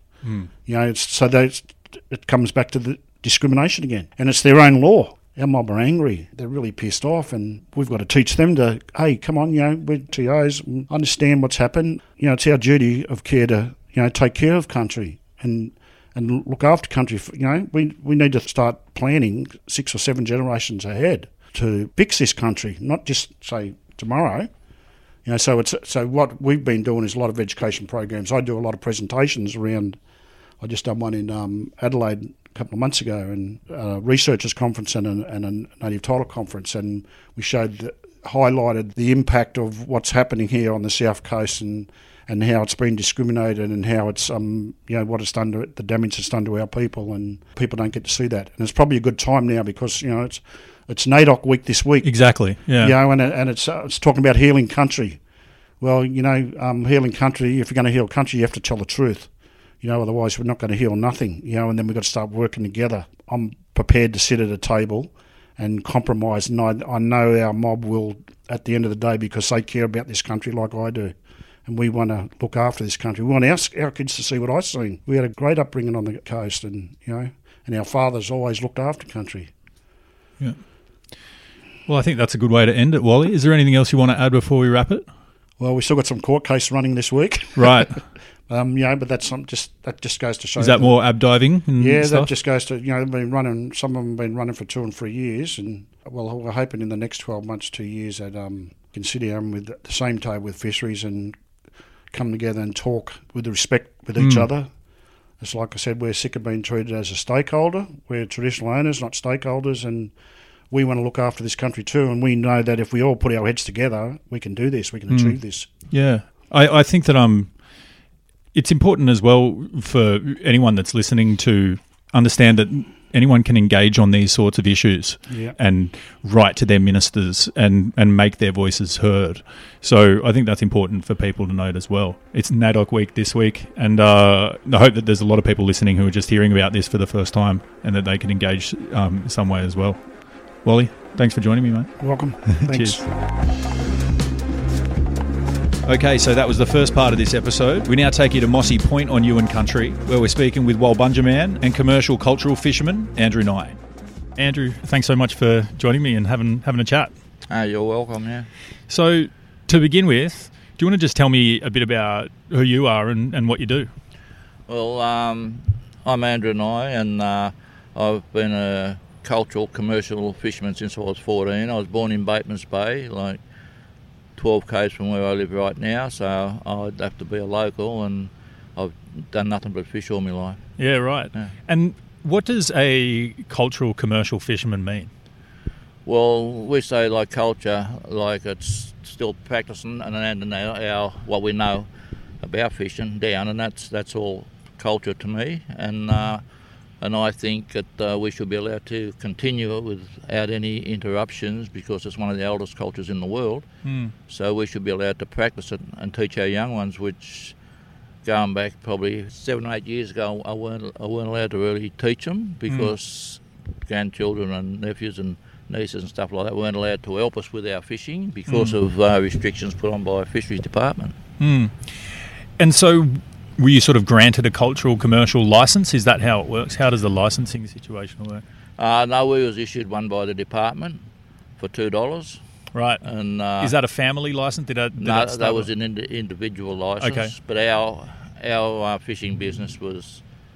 It comes back to the discrimination again, and it's their own law. Our mob are angry. They're really pissed off, and we've got to teach them to, hey, come on, we're TOs, understand what's happened. It's our duty of care to, take care of country and look after country. We need to start planning 6 or 7 generations ahead to fix this country, not just say tomorrow. So what we've been doing is a lot of education programs. I do a lot of presentations around. I just done one in Adelaide a couple of months ago, and a researchers conference and a native title conference, and we highlighted the impact of what's happening here on the South Coast and how it's been discriminated and how it's what it's done to it, the damage it's done to our people, and people don't get to see that. And it's probably a good time now because it's NAIDOC week this week. Exactly. Yeah. And it's talking about healing country. Well, healing country. If you're going to heal country, you have to tell the truth. Otherwise we're not going to heal nothing. And then we've got to start working together. I'm prepared to sit at a table and compromise, and I know our mob will at the end of the day, because they care about this country like I do. And we want to look after this country. We want our kids to see what I've seen. We had a great upbringing on the coast, and and our fathers always looked after country. Yeah. Well, I think that's a good way to end it, Wally. Is there anything else you want to add before we wrap it? Well, we still got some court case running this week. Right. But that's that just goes to show. Is that more ab diving? Yeah, stuff? that just goes to they've been running. Some of them have been running for 2 and 3 years, and we're hoping in the next 12 months, 2 years, that can sit down with the same table with fisheries and come together and talk with respect with each other. It's like I said, we're sick of being treated as a stakeholder. We're traditional owners, not stakeholders, and we want to look after this country too. And we know that if we all put our heads together, we can do this. We can achieve this. Yeah, I think that it's important as well for anyone that's listening to understand that anyone can engage on these sorts of issues and write to their ministers and make their voices heard. So I think that's important for people to note as well. It's NAIDOC week this week, and I hope that there's a lot of people listening who are just hearing about this for the first time and that they can engage some way as well. Wally, thanks for joining me, mate. You're welcome. Thanks. Cheers. Okay, so that was the first part of this episode. We now take you to Mossy Point on Yuin Country, where we're speaking with Walbunja man and commercial cultural fisherman Andrew Nye. Andrew, thanks so much for joining me and having a chat. You're welcome, yeah. So, to begin with, do you want to just tell me a bit about who you are and what you do? Well, I'm Andrew Nye, and I've been a cultural commercial fisherman since I was 14. I was born in Batemans Bay, like 12 k's from where I live right now, so I'd have to be a local, and I've done nothing but fish all my life. Yeah, right. Yeah. And what does a cultural commercial fisherman mean? Well, we say like culture, like it's still practicing and our what we know about fishing down, and that's all culture to me. And I think that we should be allowed to continue it without any interruptions, because it's one of the oldest cultures in the world. So we should be allowed to practice it and teach our young ones, which going back probably 7 or 8 years ago, I weren't allowed to really teach them, because grandchildren and nephews and nieces and stuff like that weren't allowed to help us with our fishing because of restrictions put on by Fisheries Department. And so, were you sort of granted a cultural commercial licence? Is that how it works? How does the licensing situation work? No, we was issued one by the department for $2. Right. And is that a family licence? No, that was an individual licence. Okay. But our fishing business was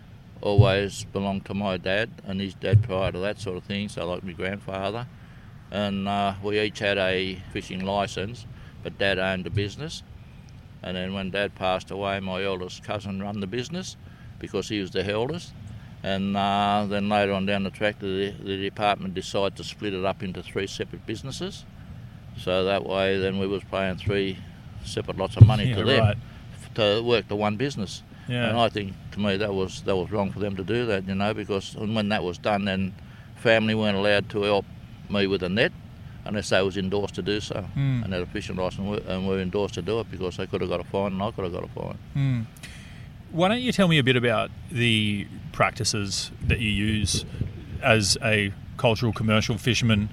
always belonged to my dad and his dad prior to that sort of thing, so like my grandfather. And we each had a fishing licence, but Dad owned the business. And then when Dad passed away, my eldest cousin run the business because he was the eldest. And then later on down the track, the department decided to split it up into 3 separate businesses. So that way then we was paying 3 separate lots of money to them to work the one business. Yeah. And I think, to me, that was wrong for them to do that, because when that was done, then family weren't allowed to help me with a net unless they was endorsed to do so. And had a fishing licence and were endorsed to do it because they could have got a fine and I could have got a fine. Why don't you tell me a bit about the practices that you use as a cultural commercial fisherman,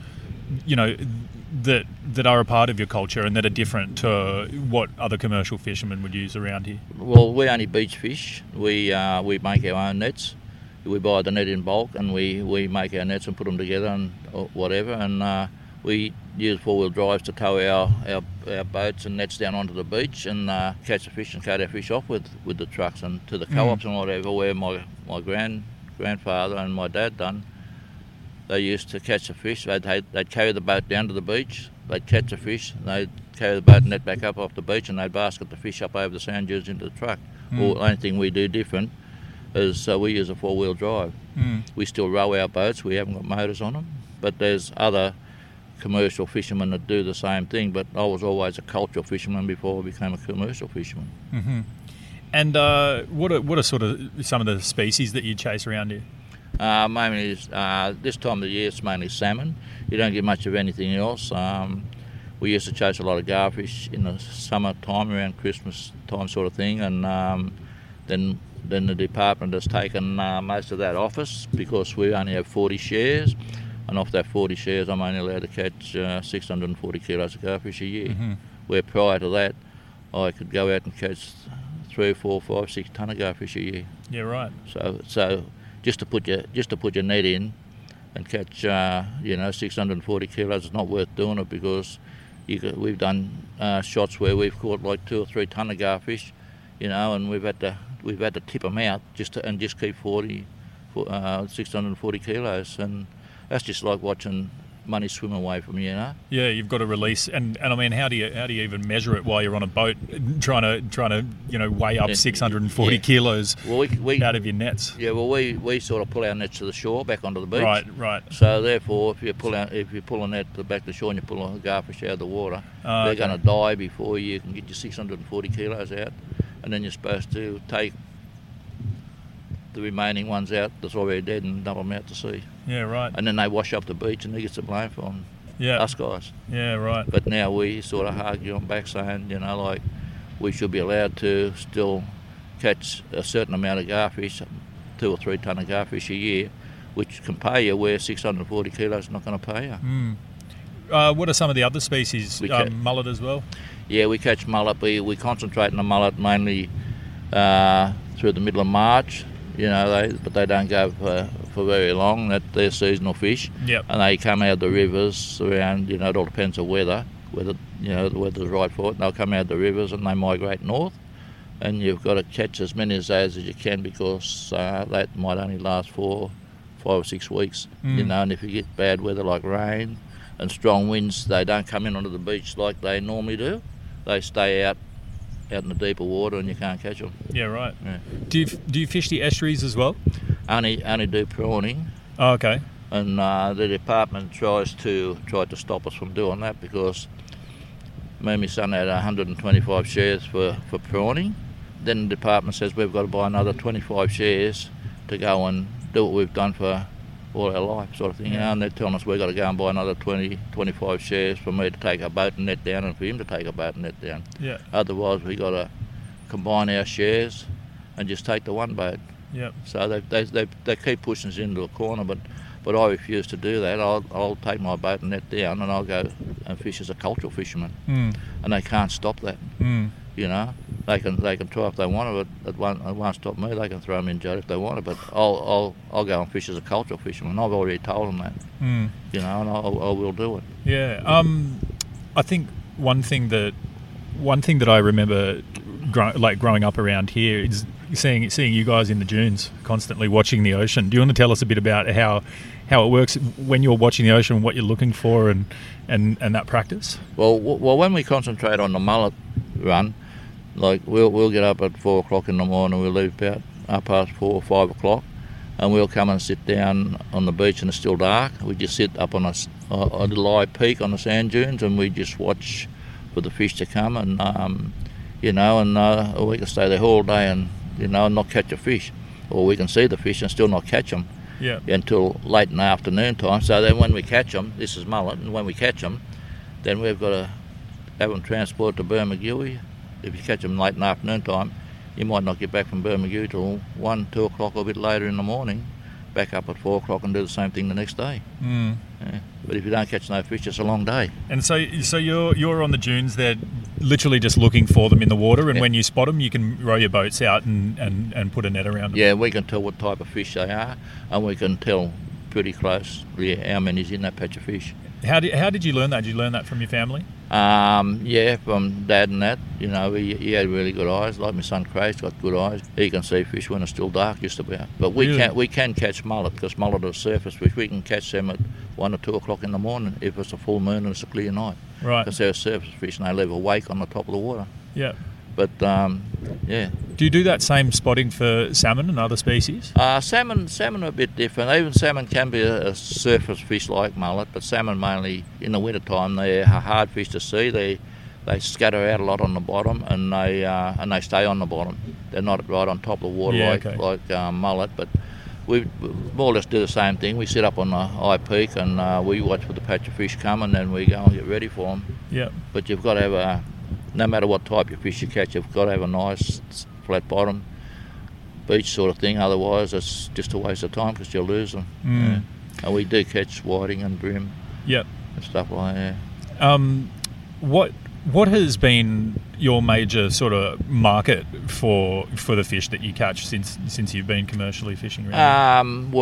that are a part of your culture and that are different to what other commercial fishermen would use around here? Well, we only beach fish. We make our own nets. We buy the net in bulk and we make our nets and put them together and whatever. And we use 4-wheel drives to tow our boats and nets down onto the beach and catch the fish and cut our fish off with the trucks and to the co-ops and whatever, where my grandfather and my dad done. They used to catch the fish. They'd carry the boat down to the beach. They'd catch the fish. And they'd carry the boat and net back up off the beach, and they'd basket the fish up over the sand dunes into the truck. Well, the only thing we do different is we use a 4-wheel drive. We still row our boats. We haven't got motors on them. But there's other commercial fishermen that do the same thing. But I was always a cultural fisherman before I became a commercial fisherman. Mm-hmm. And what are sort of some of the species that you chase around here? Mainly this time of the year it's mainly salmon. You don't get much of anything else. We used to chase a lot of garfish in the summer time, around Christmas time sort of thing, and then the department has taken most of that off us because we only have 40 shares, and off that 40 shares I'm only allowed to catch 640 kilos of garfish a year, where prior to that I could go out and catch 3, 4, 5, 6 tonne of garfish a year. Yeah, right. So just to put your net in and catch 640 kilos is not worth doing it because we've done shots where we've caught like 2 or 3 tonne of garfish, and we've had to tip them out just keep 640 kilos, and that's just like watching money swim away from you. Yeah, you've got to release, and I mean, how do you even measure it while you're on a boat trying to weigh up 640 kilos out of your nets? Yeah, well, we sort of pull our nets to the shore back onto the beach. Right. So therefore, if you pull a net to back to the shore and you pull a garfish out of the water, they're going to die before you can get your 640 kilos out, and then you're supposed to take the remaining ones out that's already dead and dump them out to sea. Yeah, right. And then they wash up the beach and they get the blame from us guys. Yeah, right. But now we sort of argue on back saying, like we should be allowed to still catch a certain amount of garfish, 2 or 3 tonne of garfish a year, which can pay you where 640 kilos is not going to pay you. What are some of the other species? Mullet as well? Yeah, we catch mullet. We concentrate on the mullet mainly through the middle of March. But they don't go for very long. They're seasonal fish. Yep. And they come out of the rivers around, it all depends on whether the weather's right for it. And they'll come out of the rivers and they migrate north. And you've got to catch as many of those as you can because that might only last for 5 or 6 weeks. And if you get bad weather like rain and strong winds, they don't come in onto the beach like they normally do. They stay out in the deeper water and you can't catch them. Yeah, right. Yeah. Do you fish the estuaries as well? Only do prawning. Oh, okay. And the department tried to stop us from doing that because me and my son had 125 shares for prawning. Then the department says we've got to buy another 25 shares to go and do what we've done for all our life, sort of thing. And they're telling us we've got to go and buy another 25 shares for me to take a boat and net down and for him to take a boat and net down. Yeah. Otherwise we've got to combine our shares and just take the one boat. Yep. So they keep pushing us into a corner, but I refuse to do that. I'll take my boat and net down and I'll go and fish as a cultural fisherman. And they can't stop that. They can try if they want to, but it won't stop me. They can throw me in jail if they want to, but I'll go and fish as a cultural fisherman. I've already told them that, and I will do it. Yeah. I think one thing that I remember growing up around here is seeing you guys in the dunes, constantly watching the ocean. Do you want to tell us a bit about how it works when you're watching the ocean, what you're looking for, and that practice? Well, when we concentrate on the mullet run, like we'll get up at 4 o'clock in the morning. We'll leave about 4:30 or 5 o'clock, and we'll come and sit down on the beach, and it's still dark. We just sit up on a little high peak on the sand dunes, and we just watch for the fish to come, and we can stay there all day and not catch a fish, or we can see the fish and still not catch them until late in the afternoon time. So then when we catch them, this is mullet, and when we catch them, then we've got to have them transported to Bermagui. If you catch them late in the afternoon time, you might not get back from Bermagui till 1, 2 o'clock or a bit later in the morning, back up at 4 o'clock and do the same thing the next day. Yeah. But if you don't catch no fish, it's a long day. And so you're on the dunes there, literally just looking for them in the water, and when you spot them, you can row your boats out and put a net around them. Yeah, we can tell what type of fish they are, and we can tell pretty close how many's in that patch of fish. How did you learn that? Did you learn that from your family? From Dad and that. He had really good eyes. Like my son Craig's got good eyes. He can see fish when it's still dark, just about. But we can catch mullet, because mullet are surface fish. We can catch them at 1 or 2 o'clock in the morning if it's a full moon and it's a clear night. Right. Because they're surface fish and they leave a wake on the top of the water. Yeah. But Do you do that same spotting for salmon and other species? Salmon are a bit different. Even salmon can be a surface fish like mullet, but salmon mainly in the winter time. They're a hard fish to see. They scatter out a lot on the bottom, and they stay on the bottom. They're not right on top of the water like mullet. But we more or less do the same thing. We sit up on the high peak and we watch for the patch of fish come, and then we go and get ready for them. Yeah. But you've got to have no matter what type of fish you catch, you've got to have a nice flat bottom beach sort of thing. Otherwise, it's just a waste of time because you'll lose them. Yeah. And we do catch whiting and bream. Yep. And stuff like that. What has been your major sort of market for the fish that you catch since you've been commercially fishing around?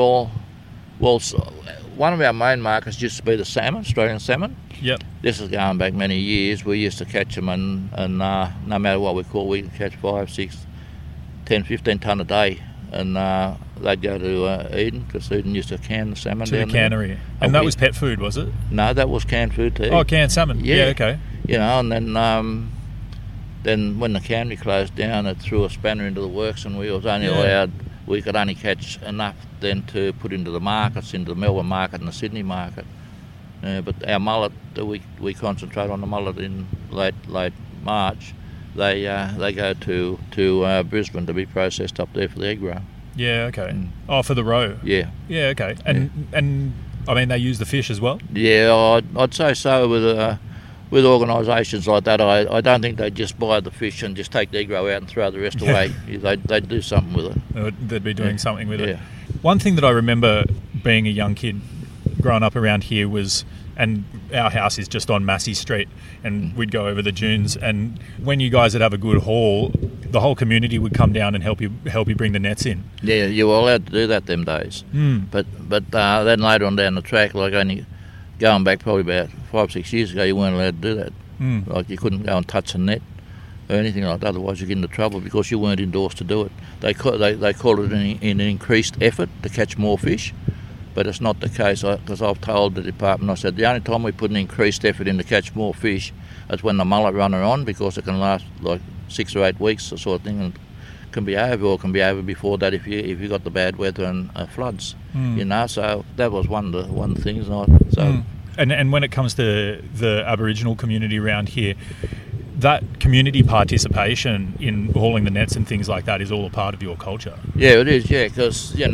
One of our main markets used to be the salmon, Australian salmon. Yep. This is going back many years. We used to catch them, and no matter what we caught, we could catch 5, 6, 10, 15 tonne a day. And they'd go to Eden, because Eden used to can the salmon to down the cannery. there. And that was pet food, was it? No, that was canned food too. Oh, canned salmon. Yeah, okay. And then when the cannery closed down, it threw a spanner into the works, and we could only catch enough then to put into the markets, into the Melbourne market and the Sydney market. But our mullet, we concentrate on the mullet in late March. They go to Brisbane to be processed up there for the egg roe. Yeah, okay. Oh, for the roe. Yeah. Yeah, okay. And I mean, they use the fish as well. Yeah, I'd say so with organisations like that. I don't think they just buy the fish and just take the egg roe out and throw the rest away. They'd do something with it. They'd be doing something with it. One thing that I remember being a young kid growing up around here was, and our house is just on Massey Street, and we'd go over the dunes, and when you guys would have a good haul, the whole community would come down and help you bring the nets in. Yeah, you were allowed to do that them days. But then later on down the track, like only going back probably about 5, 6 years ago, you weren't allowed to do that. Like you couldn't go and touch a net or anything like that, otherwise you get into trouble because you weren't endorsed to do it. They call it an increased effort to catch more fish, but it's not the case, because I've told the department, I said the only time we put an increased effort in to catch more fish is when the mullet run are on, because it can last like 6 or 8 weeks, the sort of thing, and it can be over, or it can be over before that if you got the bad weather and floods. So that was one of the things. And when it comes to the Aboriginal community around here, that community participation in hauling the nets and things like that is all a part of your culture. Yeah, it is. Yeah, because and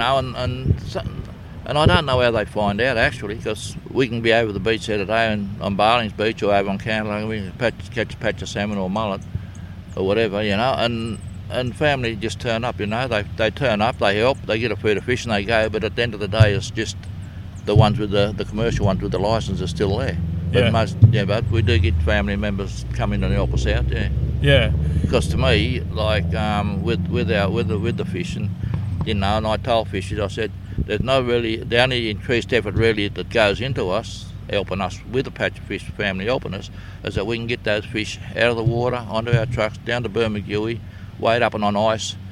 I don't know how they find out actually, because we can be over the beach there today and on Barlings Beach or over on Candler, we can catch a patch of salmon or mullet or whatever, and family just turn up. They turn up, they help, they get a feed of fish and they go. But at the end of the day, it's just the ones with the commercial ones with the licence are still there. But but we do get family members come in and help us out. Yeah. Because to me, like with the fishing, and I told fishers, I said, there's the only increased effort really that goes into us helping us with the patch of fish, family helping us, is that we can get those fish out of the water onto our trucks down to Bermagui, weighed up and on ice,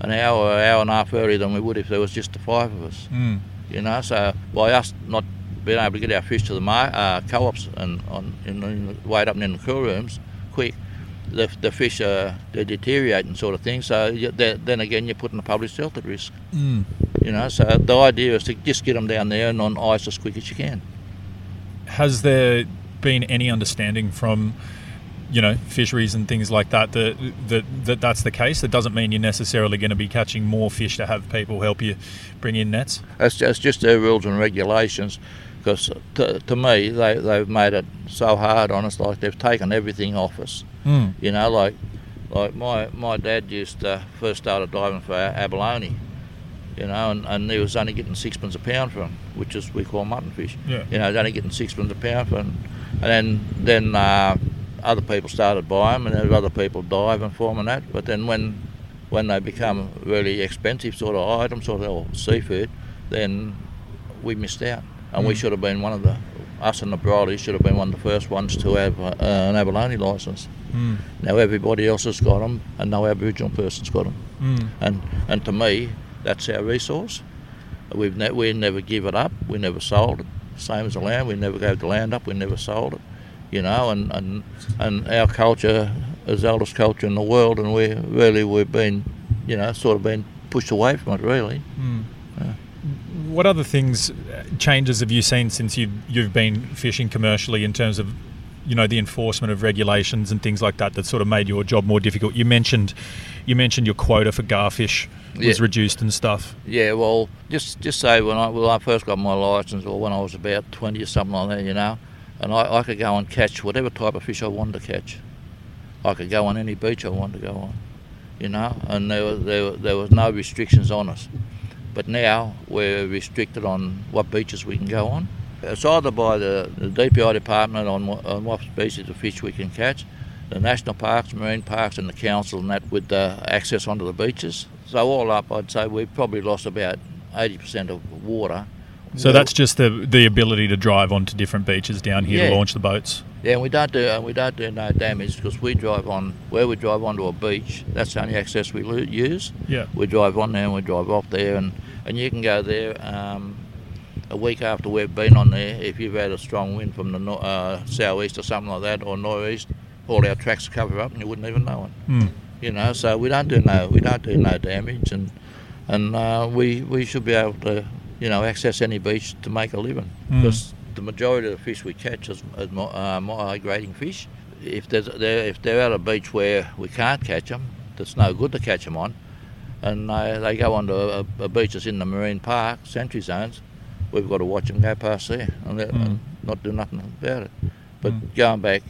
an hour and a half earlier than we would if there was just the 5 of us. You know, so by us not being able to get our fish to the co-ops and wait up in the cool rooms quick, the fish they're deteriorating sort of thing. So then again, you're putting the public health at risk. You know, so the idea is to just get them down there and on ice as quick as you can. Has there been any understanding from, you know, fisheries and things like that that's the case? That doesn't mean you're necessarily going to be catching more fish to have people help you bring in nets? It's just their rules and regulations, because to me they've made it so hard on us, like they've taken everything off us. You know, like my dad used to first started diving for abalone, you know, and he was only getting 6p a pound for them, which is we call muttonfish. Yeah. You know, he's only getting 6p a pound for them. And then other people started buying them, and there was other people diving for them and that. But then when they become really expensive sort of items, or seafood, then we missed out. And we should have been us and the Briley should have been one of the first ones to have an abalone licence. Now everybody else has got them, and no Aboriginal person's got them. And to me, that's our resource. We never give it up. We never sold it. Same as the land. We never gave the land up. We never sold it. You know, and our culture is the oldest culture in the world, and we've been, you know, sort of been pushed away from it, really. What other changes have you seen since you've been fishing commercially in terms of, you know, the enforcement of regulations and things like that sort of made your job more difficult? You mentioned your quota for garfish was reduced and stuff. Yeah, well, just say when I first got my licence, or when I was about 20 or something like that, you know, and I could go and catch whatever type of fish I wanted to catch. I could go on any beach I wanted to go on, you know, and there was no restrictions on us. But now we're restricted on what beaches we can go on. It's either by the DPI department on what species of fish we can catch, the national parks, marine parks and the council and that with access onto the beaches. So all up, I'd say we've probably lost about 80% of water. So that's just the ability to drive onto different beaches down here to launch the boats? Yeah, and we don't do no damage, because we drive onto a beach. That's the only access we use. Yeah. We drive on there and we drive off there, and you can go there a week after we've been on there. If you've had a strong wind from the southeast or something like that, or northeast, all our tracks cover up and you wouldn't even know it. You know, so we don't do no damage, and we should be able to, you know, access any beach to make a living, because the majority of the fish we catch is migrating fish. If they're at a beach where we can't catch them, that's no good to catch them on, and they go onto a beach that's in the marine park, sanctuary zones, we've got to watch them go past there and not do nothing about it. But going back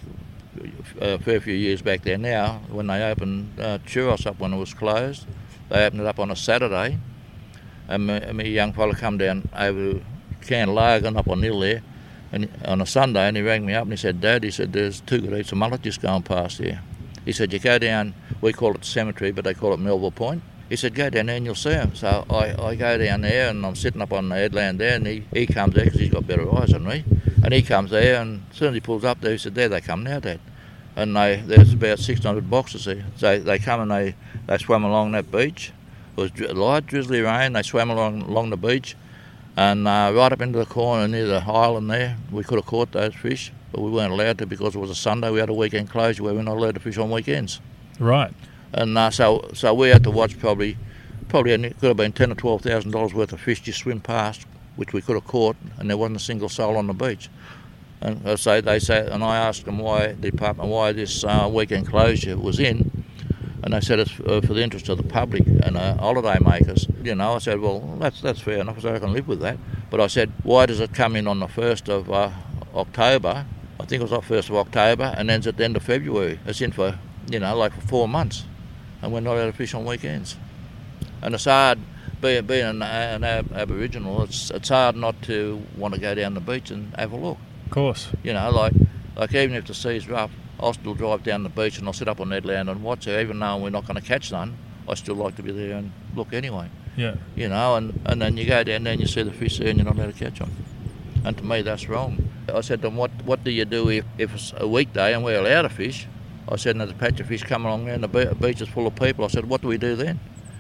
a fair few years back there now, when they opened Churros up when it was closed, they opened it up on a Saturday, and my young fella come down over Canlogan up on the hill there, and on a Sunday, and he rang me up and he said, "Dad," he said, "there's 2 good heaps of mullet just going past here." He said, "You go down, we call it Cemetery, but they call it Melville Point." He said, "Go down there and you'll see them." So I go down there, and I'm sitting up on the headland there, and he comes there because he's got better eyes than me, and he comes there, and as soon as he pulls up there, he said, "There they come now, Dad." And there's about 600 boxes there. So they come and they swam along that beach. It was light drizzly rain. They swam along the beach, and right up into the corner near the island there, we could have caught those fish, but we weren't allowed to because it was a Sunday. We had a weekend closure where we're not allowed to fish on weekends. Right. And so we had to watch probably it could have been $10,000 or $12,000 worth of fish just swim past, which we could have caught, and there wasn't a single soul on the beach. And so they say, and I asked them why this weekend closure was in, and they said it's for the interest of the public and holiday makers. You know, I said, well, that's fair enough, so I can live with that. But I said, why does it come in on the 1st of October? I think it was the 1st of October, and ends at the end of February. It's in for, you know, like for 4 months, and we're not allowed to fish on weekends. And it's hard, being an Aboriginal, it's hard not to want to go down the beach and have a look. Of course. You know, like even if the sea's rough, I'll still drive down the beach and I'll sit up on that land and watch it, even though we're not going to catch none. I still like to be there and look anyway. Yeah. You know, and then you go down there and you see the fish there and you're not allowed to catch them. And to me, that's wrong. I said to them, what do you do if it's a weekday and we're allowed to fish? I said, and there's a patch of fish coming along there and the beach is full of people. I said, what do we do then?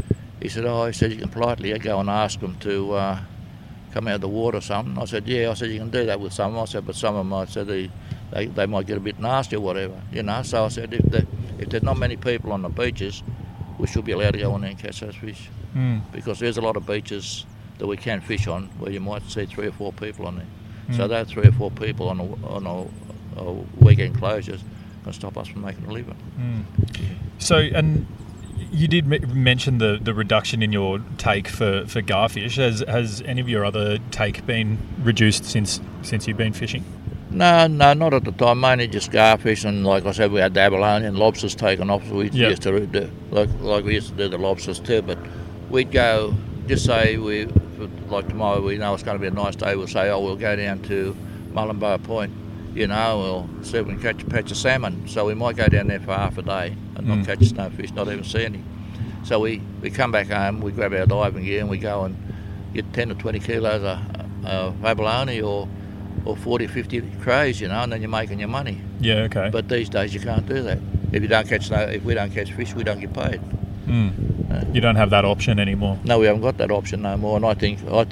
He said, you can politely go and ask them to come out of the water or something. I said, yeah. I said, you can do that with some. I said, but some of them, I said, they might get a bit nasty or whatever, you know. So I said, if there's not many people on the beaches, we should be allowed to go on there and catch those fish. Because there's a lot of beaches that we can fish on where you might see 3 or 4 people on there. So those 3 or 4 people on a weekend closures can stop us from making a living. So, and you did mention the reduction in your take for garfish. Has any of your other take been reduced since you've been fishing? No, not at the time. Mainly just garfish, and like I said, we had the abalone and lobsters taken off. So we used to do like we used to do the lobsters too. But we'd go, just say like tomorrow, we know it's going to be a nice day. We'll say, we'll go down to Mullenbow Point. You know, we'll see if we can catch a patch of salmon. So we might go down there for half a day and not catch no fish, not even see any. So we come back home, we grab our diving gear and we go and get 10 to 20 kilos of abalone or 40, 50 crays, you know, and then you're making your money. Yeah, okay. But these days you can't do that. If we don't catch fish, we don't get paid. You don't have that option anymore. No, we haven't got that option no more. And I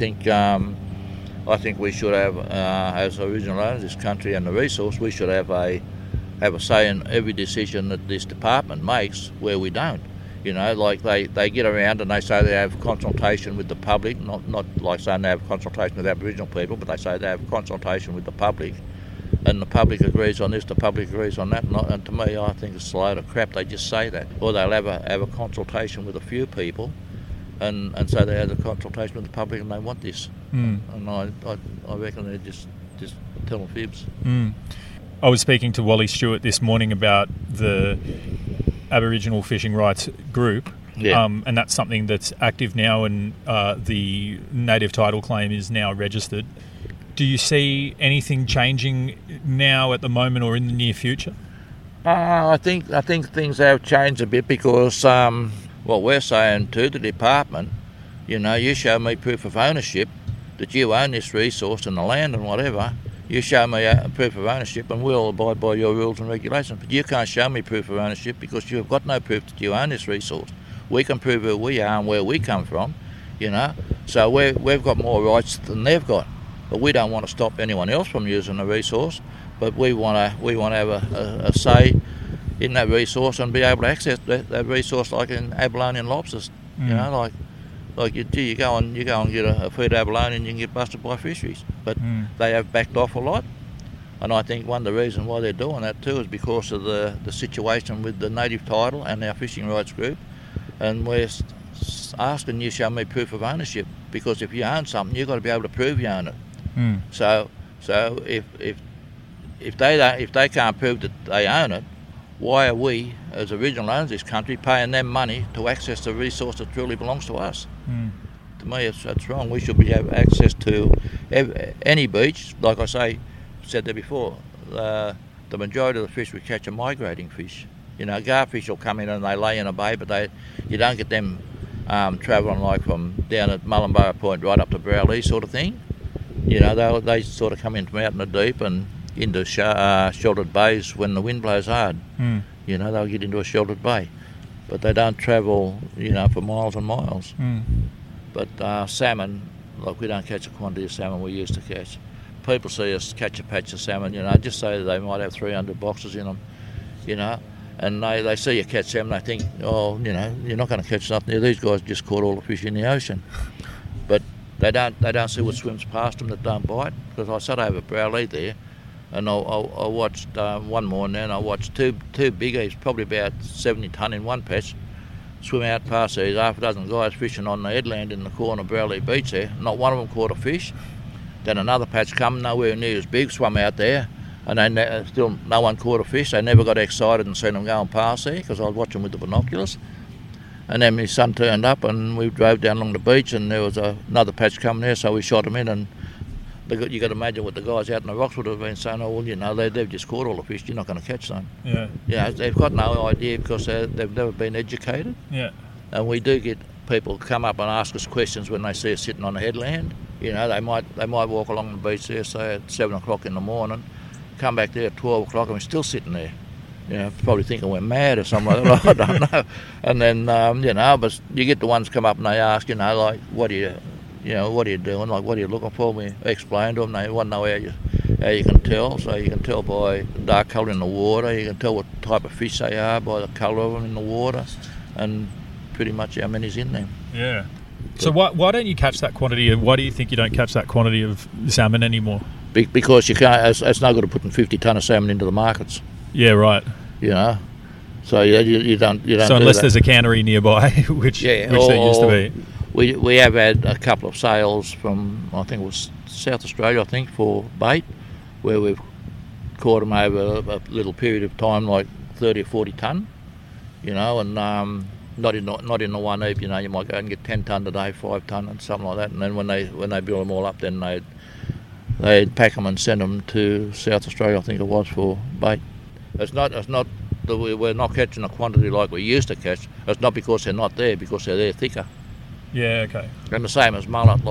think we should have, as original owners of this country and the resource, we should have a say in every decision that this department makes where we don't. You know, like they get around and they say they have consultation with the public, not like saying they have consultation with Aboriginal people, but they say they have consultation with the public, and the public agrees on this, the public agrees on that, and to me I think it's a load of crap. They just say that. Or they'll have a consultation with a few people, and so they have a consultation with the public and they want this. And I reckon they're just telling fibs. I was speaking to Wally Stewart this morning about the Aboriginal Fishing Rights Group, and that's something that's active now, and the native title claim is now registered. Do you see anything changing now at the moment or in the near future? I think things have changed a bit because what we're saying to the department, you know, you show me proof of ownership that you own this resource and the land and whatever. You show me proof of ownership and we'll abide by your rules and regulations. But you can't show me proof of ownership because you've got no proof that you own this resource. We can prove who we are and where we come from, you know. So we've got more rights than they've got. But we don't want to stop anyone else from using the resource. But we want to have a say in that resource and be able to access that resource, like in abalone and lobsters. You know, like you go and get a feed abalone and you can get busted by fisheries. But they have backed off a lot, and I think one of the reasons why they're doing that too is because of the situation with the native title and our fishing rights group. And we're asking you show me proof of ownership, because if you own something, you've got to be able to prove you own it. So if they can't prove that they own it, why are we, as original owners of this country, paying them money to access the resource that truly belongs to us? To me, that's wrong. We should have access to any beach. Like I said there before, the majority of the fish we catch are migrating fish. You know, garfish will come in and they lay in a bay, but you don't get them travelling like from down at Mullenbow Point right up to Browlee sort of thing. You know, they sort of come in from out in the deep and into sheltered bays when the wind blows hard. You know, they'll get into a sheltered bay, but they don't travel, you know, for miles and miles. But salmon, like we don't catch a quantity of salmon we used to catch. People see us catch a patch of salmon, you know, just say that they might have 300 boxes in them, you know, and they see you catch salmon, they think, oh, you know, you're not going to catch nothing. These guys just caught all the fish in the ocean. But they don't see what swims past them that don't bite. Because I sat over at Browlee there, and I watched one morning, and I watched two biggies, probably about 70 tonne in one patch, swim out past these half a dozen guys fishing on the headland in the corner of Browlee Beach there. Not one of them caught a fish. Then another patch come, nowhere near as big, swam out there, and still no one caught a fish. They never got excited and seen them going past there, because I was watching with the binoculars. And then my son turned up and we drove down along the beach, and there was another patch coming there, so we shot him in. And you got to imagine what the guys out in the rocks would have been saying, oh, well, you know, they've just caught all the fish, you're not going to catch them. Yeah. Yeah, they've got no idea because they've never been educated. Yeah. And we do get people come up and ask us questions when they see us sitting on the headland. You know, they might walk along the beach there, say at 7 o'clock in the morning, come back there at 12 o'clock and we're still sitting there. probably thinking we're mad or something like that. I don't know. And then, but you get the ones come up and they ask, like, what are you doing? Like, what are you looking for? We explain to them. They want to know how you can tell. So you can tell by the dark colour in the water. You can tell what type of fish they are by the colour of them in the water, and pretty much how many's in them. Yeah. So why don't you catch that quantity? Why do you think you don't catch that quantity of salmon anymore? Because you can't. It's no good at putting 50 tonne of salmon into the markets. Yeah, right. So you don't. So unless there's a cannery nearby, which there used to be. We have had a couple of sales from, I think it was South Australia, for bait, where we've caught them over a little period of time, like 30 or 40 tonne, and not in the one heap. You might go and get 10 tonne a day, 5 tonne, and something like that. And then when they build them all up, then they'd pack them and send them to South Australia, I think it was, for bait. It's not that we're not catching a quantity like we used to catch. It's not because they're not there, because they're there thicker. Yeah, okay. And the same as mullet,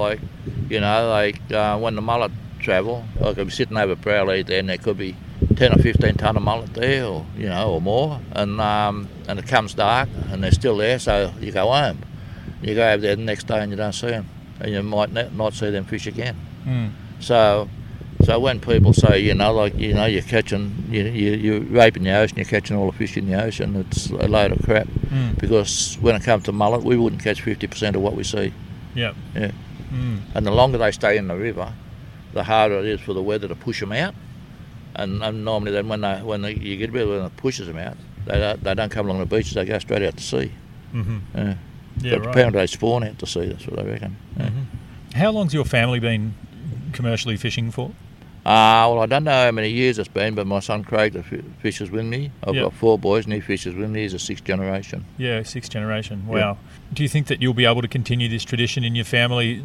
when the mullet travel, I could be sitting over Browley there, and there could be 10 or 15 tonne of mullet there, or more, and it comes dark and they're still there, so you go home. You go over there the next day and you don't see them, and you might not see them fish again. So when people say, you're catching, you're raping the ocean, you're catching all the fish in the ocean, it's a load of crap. Because when it comes to mullet, we wouldn't catch 50% of what we see. Yeah. And the longer they stay in the river, the harder it is for the weather to push them out. And normally then when you get a bit when it pushes them out, they don't come along the beaches, they go straight out to sea. But apparently they spawn out to sea, that's what I reckon. How long's your family been commercially fishing for? Well, I don't know how many years it's been, but my son Craig fishes with me. I've got 4 boys and he fishes with me. He's a 6th generation. Yeah, 6th generation. Wow. Yeah. Do you think that you'll be able to continue this tradition in your family?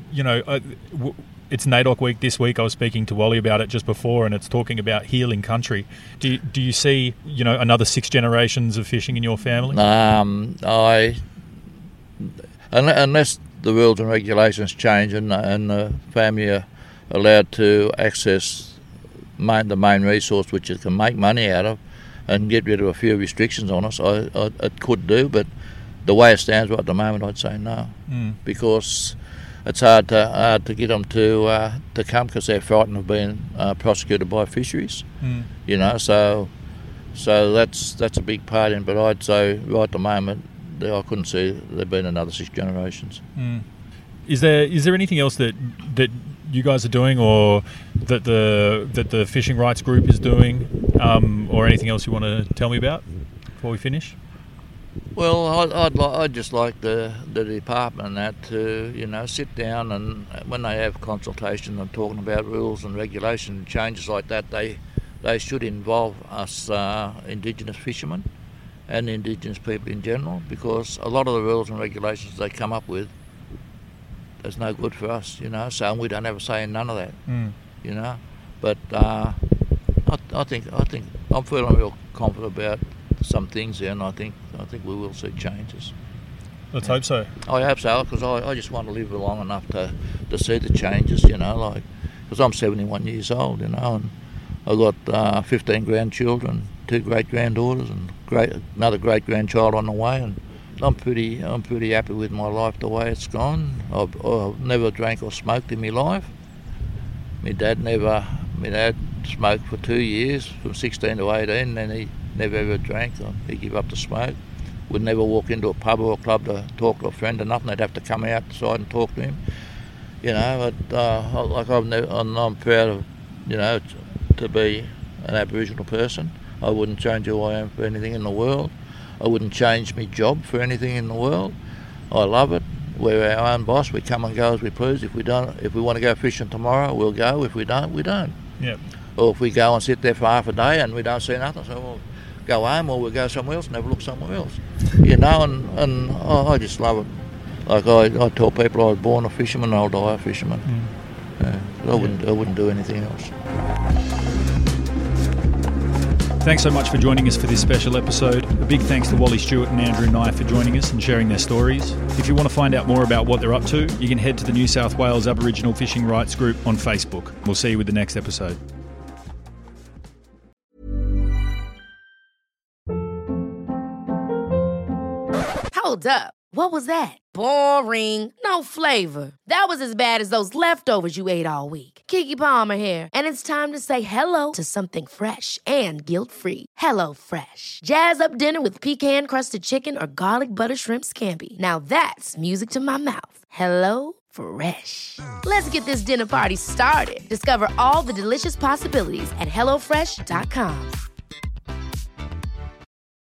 It's NAIDOC week this week. I was speaking to Wally about it just before, and it's talking about healing country. Do you see, another 6 generations of fishing in your family? Unless the rules and regulations change and the family are allowed to access the main resource which it can make money out of, and get rid of a few restrictions on us, it could do, but the way it stands right at the moment, I'd say no, because it's hard to get them to come, because they're frightened of being prosecuted by fisheries, so that's a big part in it. But I'd say right at the moment, I couldn't see there being another 6 generations. Is there anything else that you guys are doing, or that the fishing rights group is doing, or anything else you want to tell me about before we finish? Well, I'd just like the department and that to sit down, and when they have consultation and talking about rules and regulation and changes like that, they should involve us Indigenous fishermen and Indigenous people in general, because a lot of the rules and regulations they come up with, it's no good for us, so we don't have a say in none of that, But I think I'm feeling real confident about some things there, and I think we will see changes. Let's hope so. I hope so, because I just want to live long enough to see the changes, because I'm 71 years old, and I've got 15 grandchildren, 2 great-granddaughters, and another great-grandchild on the way, and I'm pretty happy with my life the way it's gone. I've never drank or smoked in my life. My dad smoked for 2 years, from 16 to 18, and he never ever drank. He gave up the smoke. Would never walk into a pub or a club to talk to a friend or nothing. They'd have to come outside and talk to him. I'm proud of, to be an Aboriginal person. I wouldn't change who I am for anything in the world. I wouldn't change my job for anything in the world. I love it. We're our own boss. We come and go as we please. If we want to go fishing tomorrow, we'll go. If we don't, we don't. Yep. Or if we go and sit there for half a day and we don't see nothing, so we'll go home, or we'll go somewhere else and have a look somewhere else. And I just love it. Like I tell people, I was born a fisherman, I'll die a fisherman. I wouldn't do anything else. Thanks so much for joining us for this special episode. A big thanks to Wally Stewart and Andrew Nye for joining us and sharing their stories. If you want to find out more about what they're up to, you can head to the New South Wales Aboriginal Fishing Rights Group on Facebook. We'll see you with the next episode. Hold up. What was that? Boring. No flavor. That was as bad as those leftovers you ate all week. Keke Palmer here, and it's time to say hello to something fresh and guilt-free. Hello Fresh. Jazz up dinner with pecan-crusted chicken or garlic butter shrimp scampi. Now that's music to my mouth. Hello Fresh. Let's get this dinner party started. Discover all the delicious possibilities at HelloFresh.com.